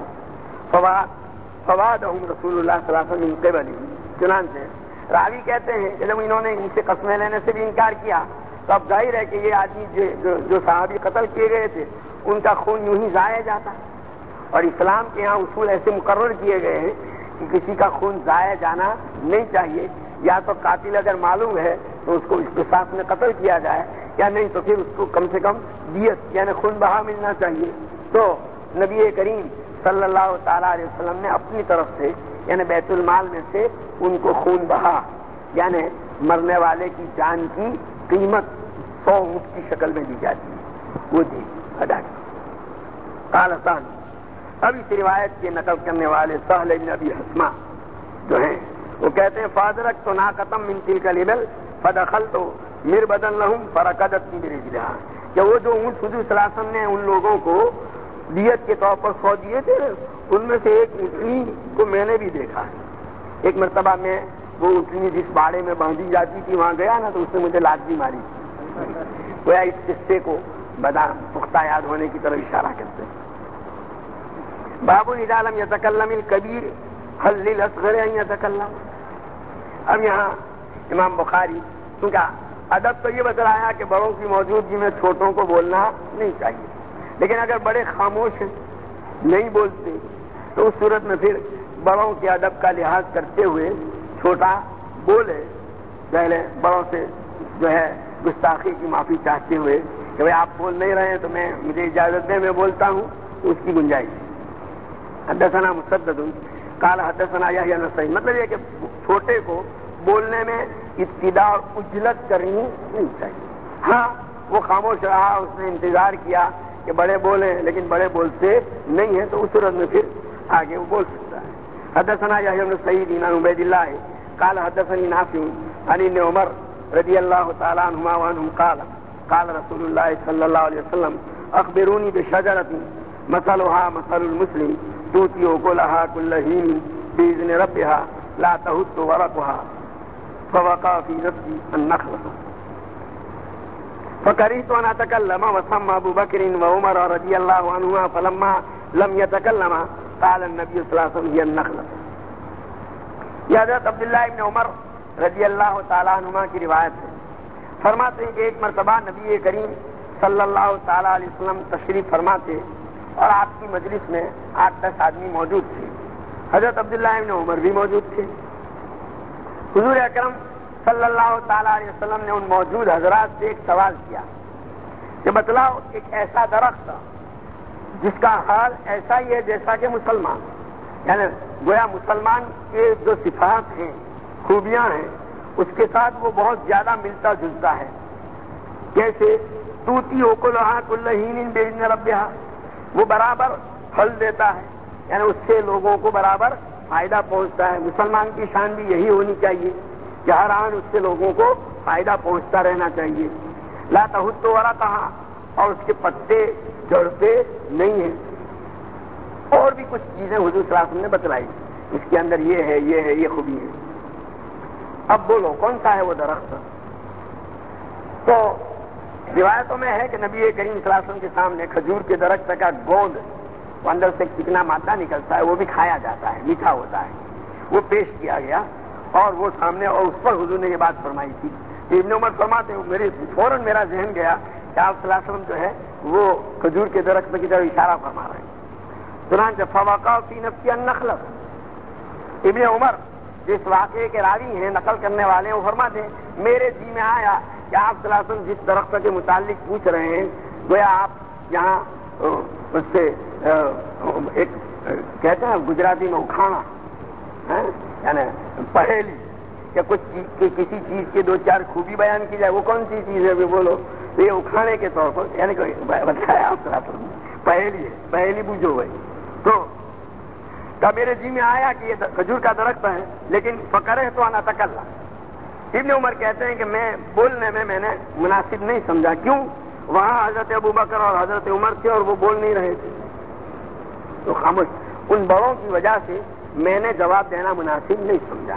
فوادہم رسول اللہ صلی اللہ علیہ وسلم من قبلہ، چنانچہ راوی کہتے ہیں کہ جب انہوں نے ان سے قسمیں لینے سے بھی انکار کیا تو اب ظاہر ہے کہ یہ آدمی جو, جو, جو صحابی قتل کیے گئے تھے ان کا خون یوں ہی ضائع جاتا، اور اسلام کے یہاں اصول ایسے مقرر کیے گئے ہیں کہ کسی کا خون ضائع جانا نہیں چاہیے، یا تو قاتل اگر معلوم ہے تو اس کو اختصاص میں قتل کیا جائے، یا نہیں تو پھر اس کو کم سے کم دیت یعنی خون بہا ملنا چاہیے۔ تو نبی کریم صلی اللہ تعالی علیہ وسلم نے اپنی طرف سے یعنی بیت المال میں سے ان کو خون بہا یعنی مرنے والے کی جان کی قیمت سو اونٹ کی شکل میں دی جاتی ہے، وہ دی ادا کی۔ قال سہل، اب اس روایت کے نقل کرنے والے سہل بن ابی حسمہ جو ہیں وہ کہتے ہیں فادرک تو ناقتم من تلک الابل فدخلت مربدا لهم فرکضت برجلها، کہ وہ جو اونٹ حضور صلی اللہ علیہ وسلم نے ان لوگوں کو دیت کے طور پر سو دیے تھے ان میں سے ایک اونٹنی کو میں نے بھی دیکھا ہے۔ ایک مرتبہ میں وہ اونٹنی جس باڑے میں باندھی جاتی تھی وہاں گیا نا تو اس نے مجھے لاٹھی ماری، گویا اس قصے کو بدا پختہ یاد ہونے کی طرف اشارہ کرتے ہیں۔ باب اذا لم يتكلم الكبير هل للاصغر ان يتكلم، اب یہاں امام بخاری کیونکہ ادب تو یہ بتلایا کہ بڑوں کی موجودگی میں چھوٹوں کو بولنا نہیں چاہیے، لیکن اگر بڑے خاموش ہیں نہیں بولتے تو اس صورت میں پھر بڑوں کے ادب کا لحاظ کرتے ہوئے چھوٹا بولے، پہلے بڑوں سے جو ہے گستاخی کی معافی چاہتے ہوئے کہ بھائی آپ بول نہیں رہے ہیں تو میں مجھے اجازت دیں میں بولتا ہوں، تو اس کی گنجائش۔ حدثنا مسدد قال حدثنا یحییٰ بن سعید، مطلب یہ کہ چھوٹے کو بولنے میں ابتدا اور اجلت کرنی نہیں چاہیے۔ ہاں وہ خاموش رہا، اس نے انتظار کیا کہ بڑے بولیں لیکن بڑے بولتے نہیں ہیں تو اس صورت میں پھر آگے وہ بول سکتا ہے۔ حدثنا یحییٰ بن سعید عن عبید اللہ قال حدثني نافع عن ابن عمر رضی اللہ تعالی عنہما وعنہم قال قال رسول اللہ صلی اللہ علیہ وسلم اخبرونی بشجرۃ مثلها مثل المسلم تؤتی اکلها كل حين بإذن ربها لا تهت ورقها فوقع في نفسي النخلة فكرهت أن أتكلم وسمى أبو بكر وعمر رضي الله عنهما فلما لم يتكلما قال النبي صلى الله عليه وسلم هي النخلة۔ یہ حضرت عبداللہ ابن عمر رضی اللہ تعالیٰ عنہما کی روایت ہے، فرماتے ہیں کہ ایک مرتبہ نبی کریم صلی اللہ تعالیٰ علیہ وسلم تشریف فرماتے اور آپ کی مجلس میں آٹھ دس آدمی موجود تھے، حضرت عبداللہ ابن عمر بھی موجود تھے۔ حضور اکرم صلی اللہ تعالیٰ علیہ وسلم نے ان موجود حضرات سے ایک سوال کیا کہ بتلاؤ ایک ایسا درخت جس کا حال ایسا ہی ہے جیسا کہ مسلمان، یعنی گویا مسلمان کے جو صفات ہیں، خوبیاں ہیں، اس کے ساتھ وہ بہت زیادہ ملتا جلتا ہے. جیسے توتی اوکلہا کل حین باذن ربہا، وہ برابر پھل دیتا ہے، یعنی اس سے لوگوں کو برابر فائدہ پہنچتا ہے. مسلمان کی شان بھی یہی ہونی چاہیے کہ ہر آن اس سے لوگوں کو فائدہ پہنچتا رہنا چاہیے. لا تحط ورقہا، اور اس کے پتے جھڑتے نہیں ہیں. اور بھی کچھ چیزیں حضور صلی اللہ علیہ وسلم نے بتلائی، اس کے اندر یہ ہے یہ ہے یہ خوبی ہے. اب بولو کون سا ہے وہ درخت؟ تو روایتوں میں ہے کہ نبی کریم صلی اللہ علیہ وسلم کے سامنے کھجور کے درخت کا گوند، وہ اندر سے چکنا مادہ نکلتا ہے، وہ بھی کھایا جاتا ہے، میٹھا ہوتا ہے، وہ پیش کیا گیا اور وہ سامنے، اور اس پر حضور نے یہ بات فرمائی تھی. ابن عمر فرماتے ہیں میرے فوراً میرا ذہن گیا کہ آپ صلی اللہ علیہ وسلم جو ہے وہ کھجور کے درخت کی طرف اشارہ فرما رہے ہیں. چنانچہ فوقع فی نفسی النخل، ابن عمر جس واقعے کے راوی ہیں، نقل کرنے والے ہیں، وہ فرماتے ہیں میرے جی میں آیا کہ آپ صلی اللہ علیہ وسلم جس درخت کے متعلق پوچھ رہے ہیں، گویا آپ یہاں اس سے ایک کہتے ہیں گجراتی میں اکھانا، یعنی پہیلی، یا کچھ چیز کسی چیز کے دو چار خوبی بیان کی جائے، وہ کون سی چیز ہے بھی بولو، تو یہ اکھانے کے طور پر، یعنی کوئی بتایا آپ صلی اللہ علیہ وسلم پہیلی ہے، پہیلی بوجھو بھائی. تو کہا میرے جی میں آیا کہ یہ کھجور کا درخت ہے، لیکن فکرے تو انا تکلم. ابن عمر کہتے ہیں کہ میں بولنے میں میں نے مناسب نہیں سمجھا. کیوں؟ وہاں حضرت ابو بکر اور حضرت عمر تھے اور وہ بول نہیں رہے تھے، تو خاموش. ان بڑوں کی وجہ سے میں نے جواب دینا مناسب نہیں سمجھا.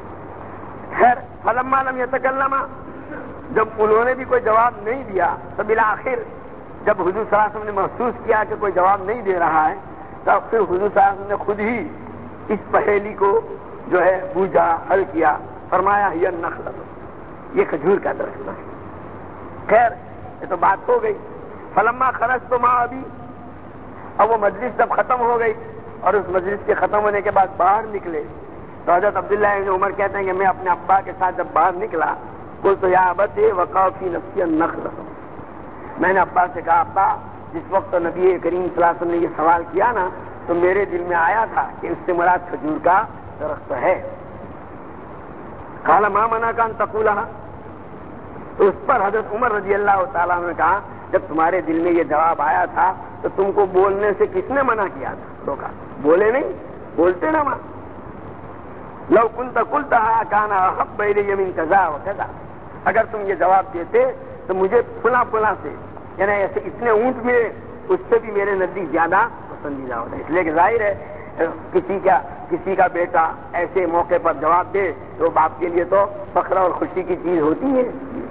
خیر فلما لم یتکلم، جب انہوں نے بھی کوئی جواب نہیں دیا تو بالآخر جب حضور صلی اللہ علیہ وسلم نے محسوس کیا کہ کوئی جواب نہیں دے رہا ہے، تب پھر حضور صلی اللہ علیہ وسلم نے خود ہی اس پہیلی کو جو ہے بوجھا، حل کیا. فرمایا ہی النخل، یہ کھجور کا درخت ہے. خیر یہ تو بات ہو گئی. فلما خرجت ما ابی، اب وہ مجلس جب ختم ہو گئی اور اس مجلس کے ختم ہونے کے بعد باہر نکلے تو حضرت عبداللہ ابن عمر کہتے ہیں کہ میں اپنے ابا کے ساتھ جب باہر نکلا، قلت یا ابت وقع فی نفسی النخل، میں نے ابا سے کہا ابا جس وقت نبی کریم صلی اللہ علیہ وسلم نے یہ سوال کیا نا تو میرے دل میں آیا تھا کہ اس سے مراد کھجور کا درخت ہے. قال ما منعک ان تقولها، تو اس پر حضرت عمر رضی اللہ تعالیٰ نے کہا جب تمہارے دل میں یہ جواب آیا تھا تو تم کو بولنے سے کس نے منع کیا تھا؟ روکا، بولے نہیں، بولتے نہ ماں. لو كنت قلتها كان احب الي من كذا وكذا، اگر تم یہ جواب دیتے تو مجھے فلاں فلاں سے، یعنی ایسے اتنے اونٹ ملے، اس سے بھی میرے نزدیک زیادہ پسندیدہ ہوتا ہے. اس لیے کہ ظاہر ہے کسی کا کسی کا بیٹا ایسے موقع پر جواب دے تو باپ کے لیے تو فخر اور خوشی کی چیز ہوتی ہے.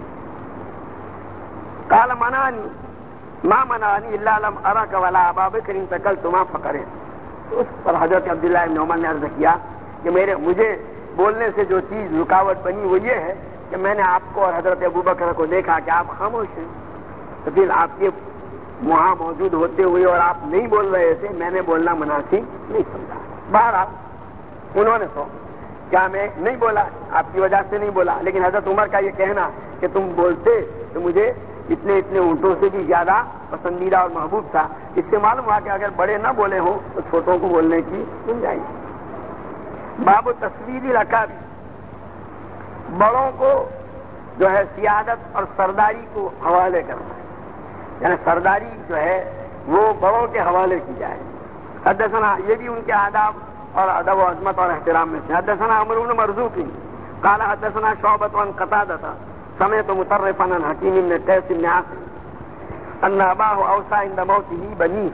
قال منعني ما منعني الا لم ارك ولا ابا بکر تکلتما فقرے. اس پر حضرت عبداللہ ابن عمر نے عرض کیا کہ میرے مجھے بولنے سے جو چیز رکاوٹ بنی وہ یہ ہے کہ میں نے آپ کو اور حضرت ابو بکر کو دیکھا کہ آپ خاموش ہیں، تو پھر آپ کے وہاں موجود ہوتے ہوئے اور آپ نہیں بول رہے تھے، میں نے بولنا مناسب نہیں سمجھا. بہرحال انہوں نے تو کیا میں نہیں بولا، آپ کی وجہ سے نہیں بولا، لیکن حضرت عمر کا یہ کہنا کہ تم بولتے تو مجھے اتنے اتنے اونٹوں سے بھی زیادہ پسندیدہ اور محبوب تھا. اس سے معلوم ہوا کہ اگر بڑے نہ بولے ہوں تو چھوٹوں کو بولنے کی گنجائش. باب تصویری رکابی، بڑوں کو جو ہے سیادت اور سرداری کو حوالے کرنا ہے، یعنی سرداری جو ہے وہ بڑوں کے حوالے کی جائے. حدثنا، یہ بھی ان کے آداب اور ادب و عظمت اور احترام میں سے. حدثنا عمرو بن مرزوق قال حدثنا شعبة عن قتادة سمعت مطرفا عن حكيم بن قيس بن عاصم ان اباه اوصى عند موته بنيه.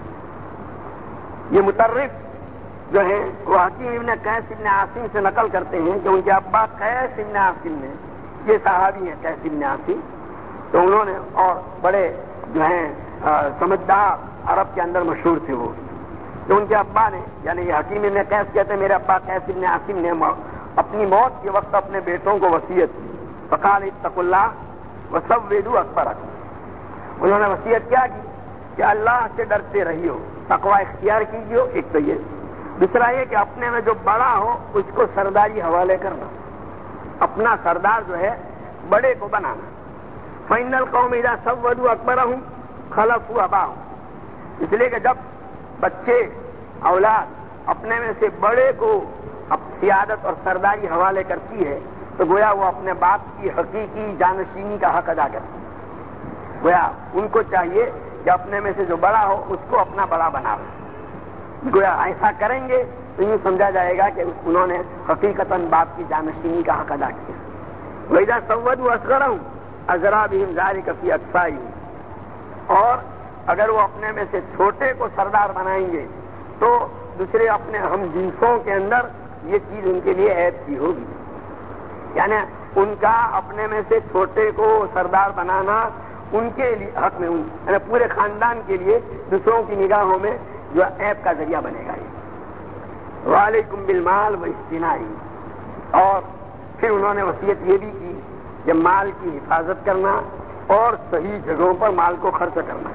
یہ مطرف جو ہیں وہ حکیم ابن قیس ابن عاصم سے نقل کرتے ہیں کہ ان کے ابا قیس ابن عاصم نے، یہ صحابی ہیں قیس ابن عاصم، تو انہوں نے اور بڑے جو ہیں سمجھدار عرب کے اندر مشہور تھے وہ، تو ان کے ابا نے، یعنی یہ حکیم ابن قیس کہتے ہیں میرے ابا قیس ابن عاصم نے اپنی موت کے وقت اپنے بیٹوں کو وصیت کی. فقال اتقوا اللہ وسودوا اکبرکم، انہوں نے وصیت کیا کی کہ اللہ سے ڈرتے رہیو، تقوی اختیار کیجیے. ایک تو یہ، دوسرا یہ کہ اپنے میں جو بڑا ہو اس کو سرداری حوالے کرنا، اپنا سردار جو ہے بڑے کو بنانا. فإن القوم اذا سودوا اکبرهم خلفوا اباهم، اس لیے کہ جب بچے اولاد اپنے میں سے بڑے کو سیادت اور سرداری حوالے کرتی ہے تو گویا وہ اپنے باپ کی حقیقی جانشینی کا حق ادا کرتی ہے۔ گویا ان کو چاہیے کہ اپنے میں سے جو بڑا ہو اس کو اپنا بڑا بناوے، گویا ایسا کریں گے تو یوں سمجھا جائے گا کہ انہوں نے حقیقتاً باپ کی جانشینی کا حق ادا کیا۔ وَإِذَا سَوَّدُوا أَصْغَرَهُمْ أَزْرَا بِهِمْ ذَلِكَ فِي أَقْصَائِهِمْ، اور اگر وہ اپنے میں سے چھوٹے کو سردار بنائیں گے تو دوسرے اپنے ہم جنسوں کے اندر یہ چیز ان کے لیے عیب کی ہوگی، یعنی ان کا اپنے میں سے چھوٹے کو سردار بنانا ان کے لیے حق میں، یعنی پورے خاندان کے لیے دوسروں کی نگاہوں میں جو عیب کا ذریعہ بنے گا۔ یہ وعلیکم بالمال واجتنائی، اور پھر انہوں نے وصیت یہ بھی کی کہ مال کی حفاظت کرنا اور صحیح جگہوں پر مال کو خرچ کرنا،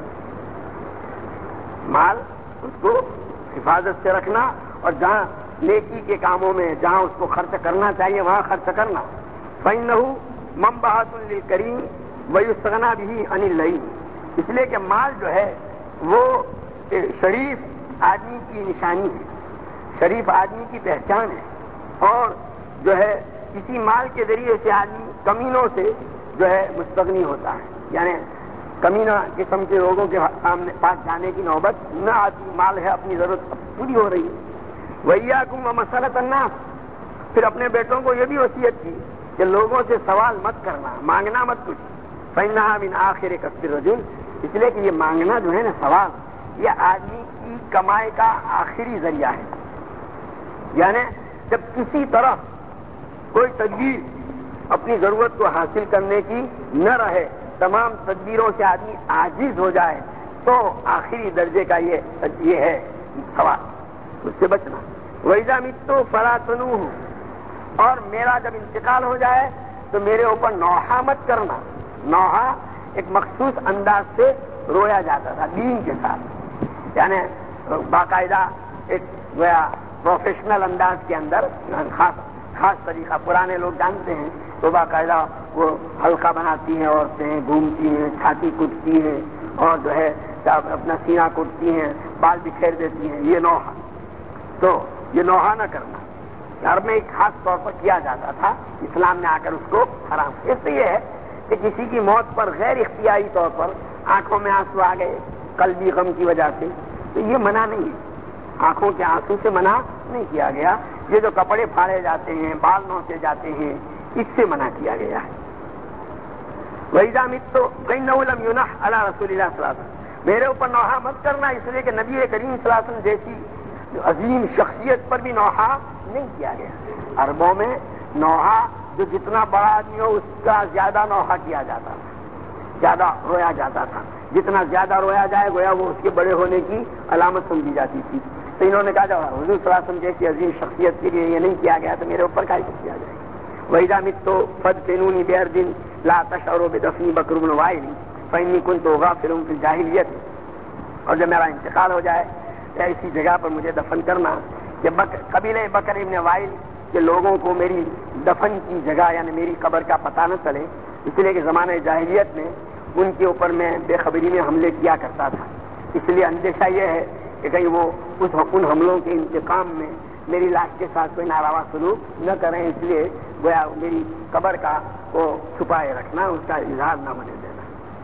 مال اس کو حفاظت سے رکھنا اور جہاں نیکی کے کاموں میں جہاں اس کو خرچ کرنا چاہیے وہاں خرچ کرنا۔ فَإِنَّهُ مَنبَعَةٌ لِلْكَرِيمِ وَيُسْتَغْنَىٰ بِهِ عَنِ اللَّئِيمِ، اس لیے کہ مال جو ہے وہ شریف آدمی کی نشانی ہے، شریف آدمی کی پہچان ہے، اور جو ہے اسی مال کے ذریعے سے آدمی کمینوں سے جو ہے مستغنی ہوتا ہے، یعنی کمینہ قسم کے لوگوں کے سامنے پاس جانے کی نوبت نہ آتی، مال ہے اپنی ضرورت پوری ہو رہی ہے۔ وَإِيَّاكُمْ وَمَسَأَلَةَ النَّاسِ، پھر اپنے بیٹوں کو یہ بھی وصیت کی کہ لوگوں سے سوال مت کرنا، مانگنا مت کچھ، فَإِنَّهَا مِنْ آخِرِ كَسْبِ الرَّجُلِ، اس لیے کہ یہ مانگنا جو ہے نا سوال، یہ آدمی کی کمائی کا آخری ذریعہ ہے، یعنی جب کسی طرح کوئی تدبیر اپنی ضرورت کو حاصل کرنے کی نہ رہے، تمام تدبیروں سے آدمی عاجز ہو جائے تو آخری درجے کا یہ یہ ہے سوال، اس سے بچنا۔ وَإِذَا مِتُّ فَلَا تَنُوحُ، اور میرا جب انتقال ہو جائے تو میرے اوپر نوحہ مت کرنا۔ نوحہ ایک مخصوص انداز سے رویا جاتا تھا دین کے ساتھ، یعنی باقاعدہ ایک گویا پروفیشنل انداز کے اندر خاص خاص طریقہ پرانے لوگ جانتے ہیں، تو باقاعدہ وہ حلقہ بناتی ہیں عورتیں، گھومتی ہیں، چھاتی کٹتی ہیں اور جو ہے اپنا سینہ کٹتی ہیں، بال بکھیر دیتی ہیں، یہ نوحہ، تو یہ نوحہ نہ کرنا عرب میں ایک خاص طور پر کیا جاتا تھا، اسلام نے آ کر اس کو حرام کیا۔ اس سے یہ ہے کہ کسی کی موت پر غیر اختیاری طور پر آنکھوں میں آنسو آ گئے قلبی غم کی وجہ سے، تو یہ منع نہیں ہے، آنکھوں کے آنسو سے منع نہیں کیا گیا۔ یہ جو کپڑے پھاڑے جاتے ہیں، بال نوچے جاتے ہیں، اس سے منع کیا گیا ہے۔ وَإِذَا مِتُّ فَإِنَّهُ لَمْ يُنَحْ عَلَىٰ رَسُولِ اللَّهِ صلی اللہ علیہ وسلم، میرے اوپر نوحہ مت کرنا، اس لیے کہ نبی کریم صلی اللہ علیہ وسلم جیسی عظیم شخصیت پر بھی نوحہ نہیں کیا گیا۔ عربوں میں نوحہ جو جتنا بڑا آدمی ہو اس کا زیادہ نوحہ کیا جاتا تھا، زیادہ رویا جاتا تھا، جتنا زیادہ رویا جائے گویا وہ اس کے بڑے ہونے کی علامت سمجھی جاتی تھی۔ تو انہوں نے کہا جب حضور صلی اللہ علیہ وسلم جیسی عظیم شخصیت کے لیے یہ نہیں کیا گیا تو میرے اوپر کاہے کیا جائے گا۔ وَإِذَا مِتُّ فَادْفِنُونِي بِأَرْضٍ لَا تَشْعُرُوا بِدَفْنِي بَكْرُ بْنُ وَائِلٍ فَإِنِّي كُنتُ غَافِلٌ فِي الْجَاهِلِيَّةِ، اور جب میرا انتقال ہو جائے ایسی جگہ پر مجھے دفن کرنا کہ قبیلہ بکر ابن وائل کے لوگوں کو میری دفن کی جگہ یعنی میری قبر کا پتہ نہ چلے، اس لیے کہ زمانہ جاہلیت میں ان کے اوپر میں بے خبری میں حملے کیا کرتا تھا، اس لیے اندیشہ یہ ہے کہ کہیں وہ اس ان حملوں کے انتقام میں میری لاش کے ساتھ کوئی ناروا سلوک نہ کریں، اس لیے گویا میری قبر کا وہ چھپائے رکھنا، اس کا اظہار نہ ہونے دینا۔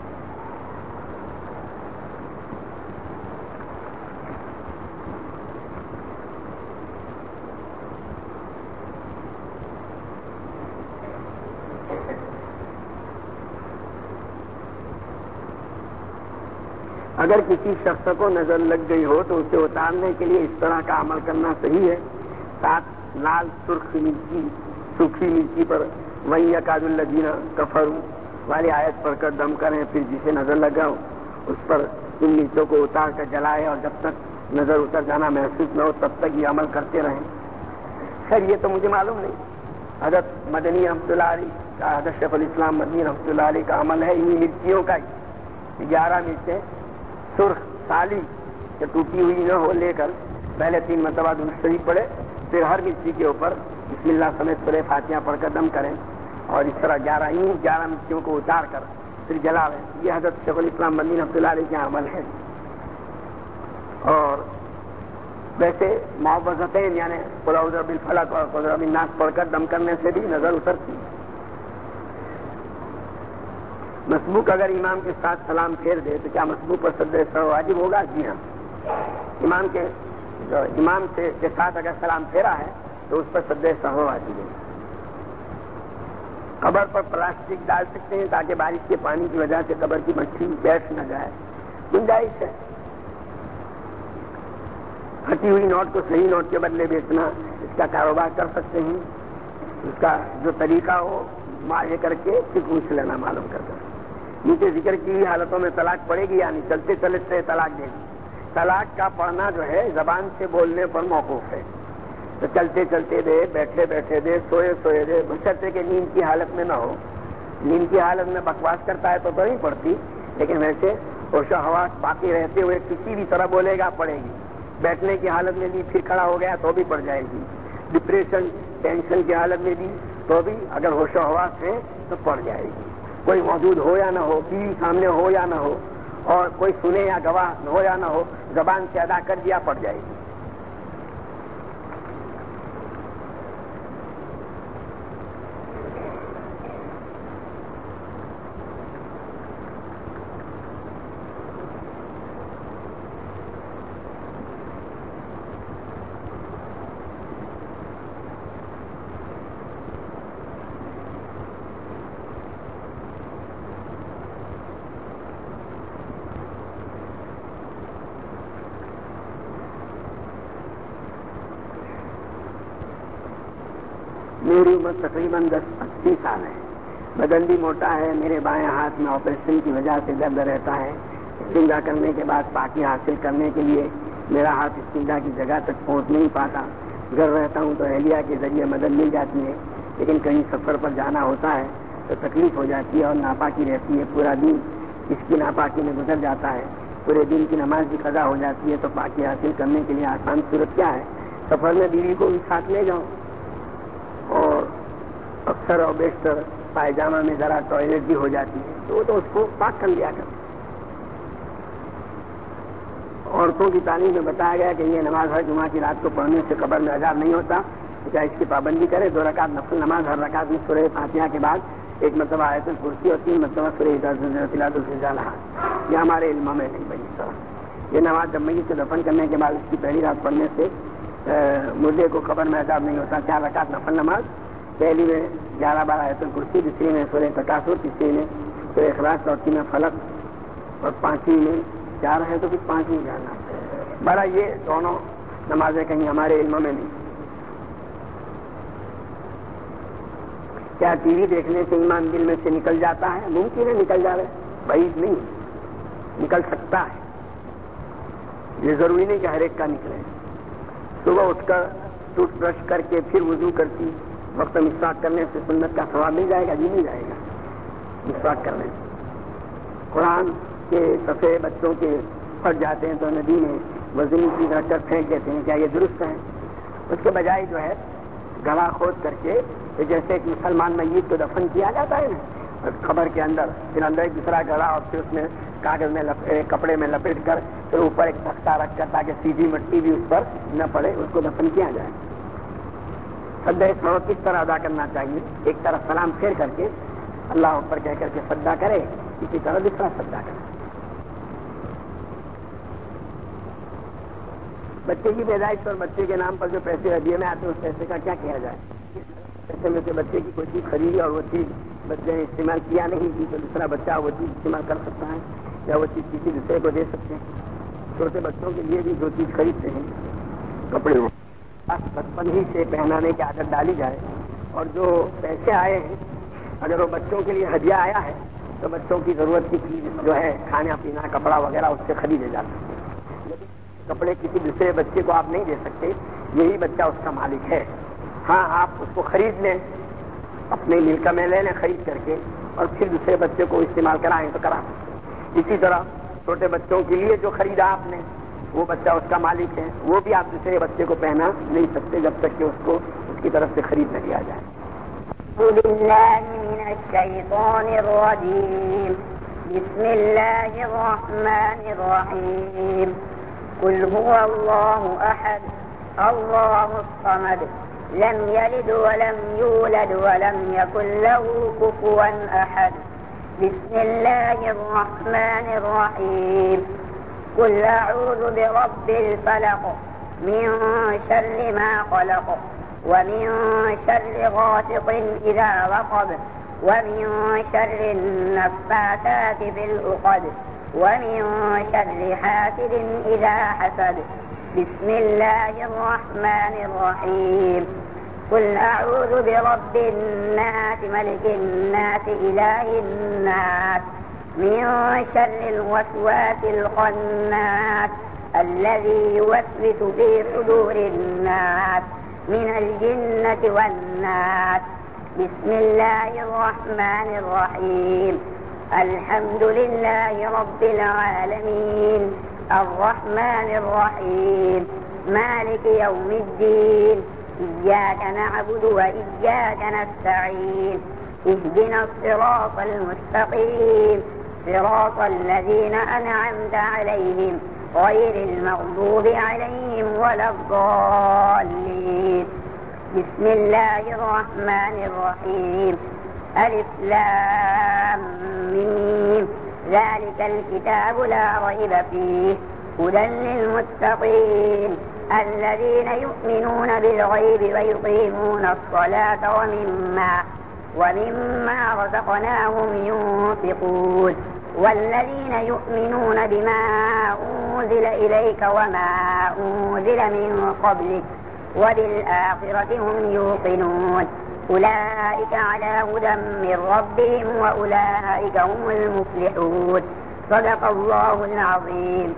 اگر کسی شخص کو نظر لگ گئی ہو تو اسے اتارنے کے لیے اس طرح کا عمل کرنا صحیح ہے، ساتھ لال سرخ مرچی سوکھی مرچی پر وَإِن يَكَادُ الَّذِينَ كَفَرُوا والی آیت پڑھ کر دم کریں، پھر جسے نظر لگا ہو اس پر ان مرچوں کو اتار کر جلائے اور جب تک نظر اتر جانا محسوس نہ ہو تب تک یہ عمل کرتے رہیں۔ خیر یہ تو مجھے معلوم نہیں، حضرت مدنی رحمۃ اللہ علیہ کا، حضرت شیخ الاسلام مدنی رحمۃ اللہ علیہ کا عمل ہے انہی مرچیوں کا ہی، گیارہ مرچیں سرخ سالی کہ ٹوٹی ہوئی نہ ہو لے کر پہلے تین مرتبہ درود شریف پڑھے، پھر ہر مرچی کے اوپر بسم اللہ سمیت سورہ فاتحہ پڑھ کر دم کریں اور اس طرح گیارہ ہی گیارہ مرچیوں کو اتار کر پھر جلاوے. یہ حضرت شیخ الاسلام مدنی رحمۃ اللہ علیہ کا عمل ہے. اور ویسے معوذتین یعنی قل اعوذ برب الفلق اور قل اعوذ بالناس پڑھ کر دم کرنے سے بھی نظر اترتی. مسبوق اگر امام کے ساتھ سلام پھیر دے تو کیا مسبوق پر سجدہ سہو واجب ہوگا؟ جی ہاں. امام کے جو امام سے کے ساتھ اگر سلام پھیرا ہے تو اس پر سجدہ سہو واجب ہے. قبر پر پلاسٹک ڈال سکتے ہیں تاکہ بارش کے پانی کی وجہ سے قبر کی مٹی بیٹھ نہ جائے. گنجائش ہے. پھٹی ہوئی نوٹ کو صحیح نوٹ کے بدلے بیچنا اس کا کاروبار کر سکتے ہیں. اس کا جو طریقہ ہو معاہدے کر کے پھر پوچھ لینا معلوم کر کر. نیچے ذکر کی ہوئی حالتوں میں طلاق پڑے گی یعنی چلتے چلتے طلاق دے گی. طلاق کا پڑھنا جو ہے زبان سے بولنے پر موقوف ہے. تو چلتے چلتے دے, بیٹھے بیٹھے دے, سوئے سوئے دے, بشرطے کہ نیند کی حالت میں نہ ہو. نیند کی حالت میں بکواس کرتا ہے تو نہیں پڑتی, لیکن ویسے ہوش و حواس باقی رہتے ہوئے کسی بھی طرح بولے گا پڑے گی. بیٹھنے کی حالت میں بھی پھر کھڑا ہو گیا تو بھی پڑ جائے گی. ڈپریشن ٹینشن کی حالت میں بھی تو بھی اگر ہوش و حواس ہے تو پڑ جائے گی. کوئی موجود ہو یا نہ ہو, ٹی وی سامنے ہو یا نہ ہو, اور کوئی سنے یا گواہ ہو یا نہ ہو, زبان سے ادا کر دیا پڑ جائے گی. میری عمر تقریباً دس اسی سال ہے. بدن بھی موٹا ہے. میرے بائیں ہاتھ میں آپریشن کی وجہ سے درد رہتا ہے. استنجا کرنے کے بعد پاکی حاصل کرنے کے لیے میرا ہاتھ استنجا کی جگہ تک پہنچ نہیں پاتا. گھر رہتا ہوں تو اہلیہ کے ذریعے مدد مل جاتی ہے, لیکن کہیں سفر پر جانا ہوتا ہے تو تکلیف ہو جاتی ہے اور ناپاکی رہتی ہے. پورا دن اس کی ناپاکی میں گزر جاتا ہے. پورے دن کی نماز بھی قضا ہو جاتی ہے. تو پاکی حاصل کرنے کے لیے آسان صورت کیا ہے؟ سفر میں بیوی کو بھی ساتھ لے جاؤ, اور اکثر اور بیشتر پائجامہ میں ذرا ٹوائلٹ بھی ہو جاتی ہے تو وہ تو اس کو پاک کر لیا کر. عورتوں کی تعلیم میں بتایا گیا کہ یہ نماز ہر جمعہ کی رات کو پڑھنے سے قبر میں عذاب نہیں ہوتا. کیا اس کی پابندی کرے؟ دو رکعت نفل نماز, ہر رکعت میں سورہ فاتحہ کے بعد ایک مرتبہ آیت الکرسی اور تین مرتبہ سورہ اذا زلزلت الارض. یہ ہمارے علم میں نہیں بنی طرح. یہ نماز جب میت کو دفن کرنے کے بعد اس کی پہلی رات پڑھنے سے مردے کو قبر میں عذاب نہیں ہوتا. چار رکعت نفل نماز, پہلی میں گیارہ بارہ آیت الکرسی, دوسری میں سورہ تکاثر, تیسری میں سورہ اخلاص, چوتھی میں فلق, اور پانچویں میں چار ہے تو پھر پانچویں جانا. بارہ یہ دونوں نمازیں کہیں ہمارے علم میں نہیں. کیا ٹی وی دیکھنے سے ایمان دل میں سے نکل جاتا ہے؟ ممکن ہے نکل جائے, بعید نہیں, نکل سکتا ہے. یہ ضروری نہیں کہ ہر ایک کا نکلے. صبح اٹھ کر ٹوتھ برش کر کے پھر وضو کرتی وقت مسواک کرنے سے سنت کا ثواب مل جائے گا؟ جی مل جائے گا مسواک کرنے سے. قرآن کے صفحے بچوں کے پھٹ جاتے ہیں تو ندی میں وزنی کی رکھ کر پھینک دیتے ہیں, کیا یہ درست ہے؟ اس کے بجائے جو ہے گلا کھود کر کے, جیسے ایک مسلمان میت کو دفن کیا جاتا ہے نا قبر کے اندر, پھر اندر ایک دوسرا گلا اور پھر اس میں کاغذ میں کپڑے میں لپیٹ کر پھر اوپر ایک تختہ رکھ کر تاکہ سیدھی مٹی بھی اس پر نہ پڑے, اس کو دفن کیا جائے. سجدہ سہو کس طرح ادا کرنا چاہیے؟ ایک طرف سلام پھیر کر کے اللہ اکبر کہہ کر کے سجدہ کرے, اسی طرح دوسرا سجدہ کرے. بچے کی پیدائش اور بچے کے نام پر جو پیسے ہدیے میں آتے ہیں اس پیسے کا کیا کیا جائے؟ پیسے میں سے بچے کی کوئی چیز خریدی اور وہ چیز بچے نے استعمال کیا نہیں کی تو دوسرا بچہ وہ چیز استعمال کر سکتا ہے, یا وہ چیز کسی دوسرے کو دے سکتے ہیں. چھوٹے بچوں کے لیے بھی جو چیز خریدتے ہیں کپڑے بچپن ہی سے پہنانے کی عادت ڈالی جائے, اور جو پیسے آئے ہیں اگر وہ بچوں کے لیے ہدیہ آیا ہے تو بچوں کی ضرورت کی چیز جو ہے کھانا پینا کپڑا وغیرہ اس سے خریدے جا سکتے ہیں. کپڑے کسی دوسرے بچے کو آپ نہیں دے سکتے, یہی بچہ اس کا مالک ہے. ہاں آپ اس کو خرید لیں, اپنے ملک میں لے لیں خرید کر کے, اور پھر دوسرے بچے کو استعمال کرائیں تو کرا سکتے. اسی طرح چھوٹے بچوں کے لیے جو خریدا آپ نے وہ بچہ اس کا مالک ہے, وہ بھی آپ دوسرے بچے کو پہنا نہیں سکتے جب تک کہ اس کو اس کی طرف سے خرید نہ دیا جائے. بالله من الشيطان الرجيم بسم الله الرحمن الرحيم قل هو الله أحد الله الصمد لم يلد ولم يولد ولم يكن له كفوا أحد بسم الله الرحمن الرحيم قل أعوذ برب الفلق من شر ما خلق ومن شر غاسق إذا وقب ومن شر النفاثات في العقد ومن شر حاسد إذا حسد بسم الله الرحمن الرحيم قل أعوذ برب الناس ملك الناس إله الناس من شر الوسواس الخناس الذي يوسوس في صدور الناس من الجنة والناس بسم الله الرحمن الرحيم الحمد لله رب العالمين الرحمن الرحيم مالك يوم الدين إياك نعبد وإياك نستعين اهدنا الصراط المستقيم صراط الذين أنعمت عليهم غير المغضوب عليهم ولا الضالين بسم الله الرحمن الرحيم ألف لام ميم ذلك الكتاب لا ريب فيه هدى للمتقين الذين يؤمنون بالغيب ويقيمون الصلاة ومما ومما رزقناهم ينفقون والذين يؤمنون بما أنزل إليك وما أنزل من قبلك وبالآخرة هم يوقنون أولئك على هدى من ربهم وأولئك هم المفلحون صدق الله العظيم.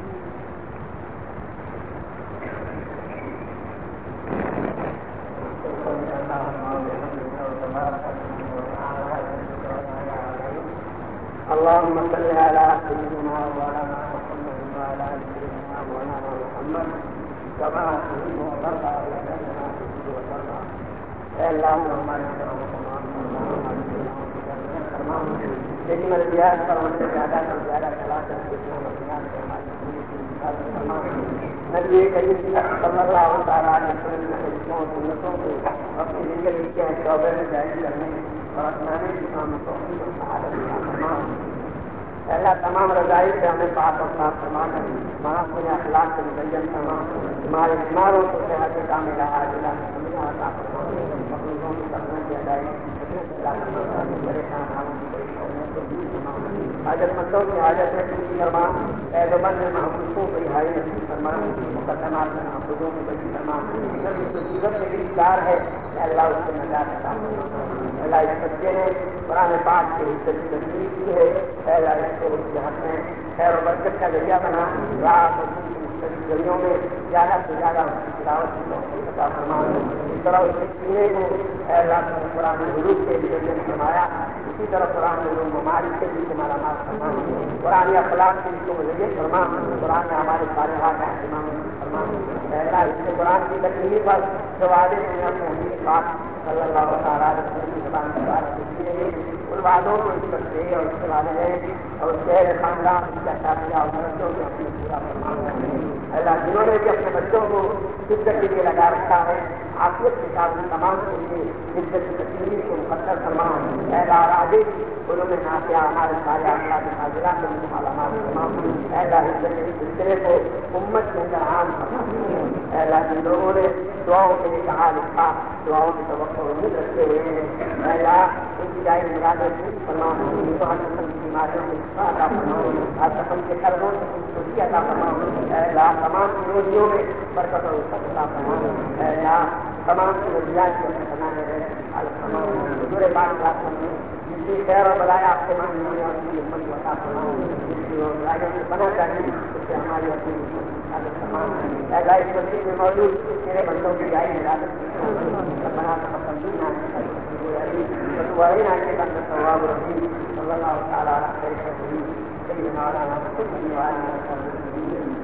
اللهم صل على سيدنا مولانا محمد وعلى ال سيدنا مولانا محمد كما تحب وترضى على سيدنا محمد وترضى اللهم صل على الجهاد فرمت الجهادات والجهادات ثلاثة نبي كريم صلى الله تعالى عليه وسلم سنتوں کو اپنی زندگی کے شعبے میں جاری کرنے اور اپنانے کی کام توفیق اور سعادت عطا اللہ تمام رضائی سے ہمیں پاک اور صاف فرما کر ہمارا اپنے اخلاق سے مزین فرما ہمارے بیماروں کو صحت کاملہ عاجلہ سمجھا عطا فرما مخلوقوں کی سپنوں کی ادائیگی پریشان حالوں کی حاجت مندوں کی حاجت میں پوری فرما اے زبان میں محبوبوں کی رہائی نصیب فرما مقدمات میں محبوبوں کی بڑی فرما نبی کی صورت میں گرفتار ہے اے اللہ اس سے نجات عطا فرما اللہ اس بچے نے قرآن پاک کی حصے کی تصویر کی ہے اے اللہ اس کو اس کے حق میں خیر و برکت کا ذریعہ بنا رات اور دن کی مختلف ذریعوں میں زیادہ سے زیادہ اس کی تلاوت کی توفیق عطا فرما اس طرح اس کے سینے کو اے اللہ نے قرآن حروف کے لیے فرمایا اسی طرح قرآن علوم ممالک کے لیے مالا مال فرما قرآن اخلاق کے لیے مزید فرما قرآن نے ہمارے صالحات کا اہتمام فرما اللہ اس سے قرآن کی تکلیف پر جو وعدے میں اپنے حبیب پاک صلی اللہ تعالیٰ علیہ وسلم کی زبان کی بات کی رہی ان وعدوں کو اس پر سے اور اس کے والدین اور اس کے خاندان اس کا شادیہ اور بچوں کو اپنی پورا فرما اللہ جنہوں نے بھی اپنے بچوں کو شدت کے لیے لگا رکھا ہے عافیت کے ساتھ تمام کے لیے شدت کی تکلیف کو مقدر فرما اللہ راجے انہوں نے نافیہ ہمارے سارے اخلاق حاضرہ کے لیے علامات تمام اللہ اس سلسلے کو امت کے اندر عام فرما اللہ جن لوگوں نے دعاؤں کے لیے کہا لکھا دعاؤں کی توقع امید رکھتے ہوئے ہیں اللہ ان کی جائے مرادیں پوری فرما قسم کی بیماریوں کے شفا عطا فرما ہر قسم کے قرضوں سے خوشی عطا فرما اللہ تمام کی روزیوں میں برکت اور وسعت عطا فرما اللہ تمام کی روزیات کی اپنے بنانے رہے فرما حضور پاک صلی اللہ علیہ وسلم جس کی خیر اور بلایا آپ کے مان ہونے اور اس کی امت کو عطا فرما جس کی برائیوں سے بنا چاہیے اس سے ہماری اپنی اللہ اس مسجد میں موجود تیرے بندوں کی جائے ارادت بنا تقبلنا وتوارنا انك انت التواب الرحيم صلى الله تعالى على خير خلقه سيدنا مولانا محمد وعلى اله وصحبه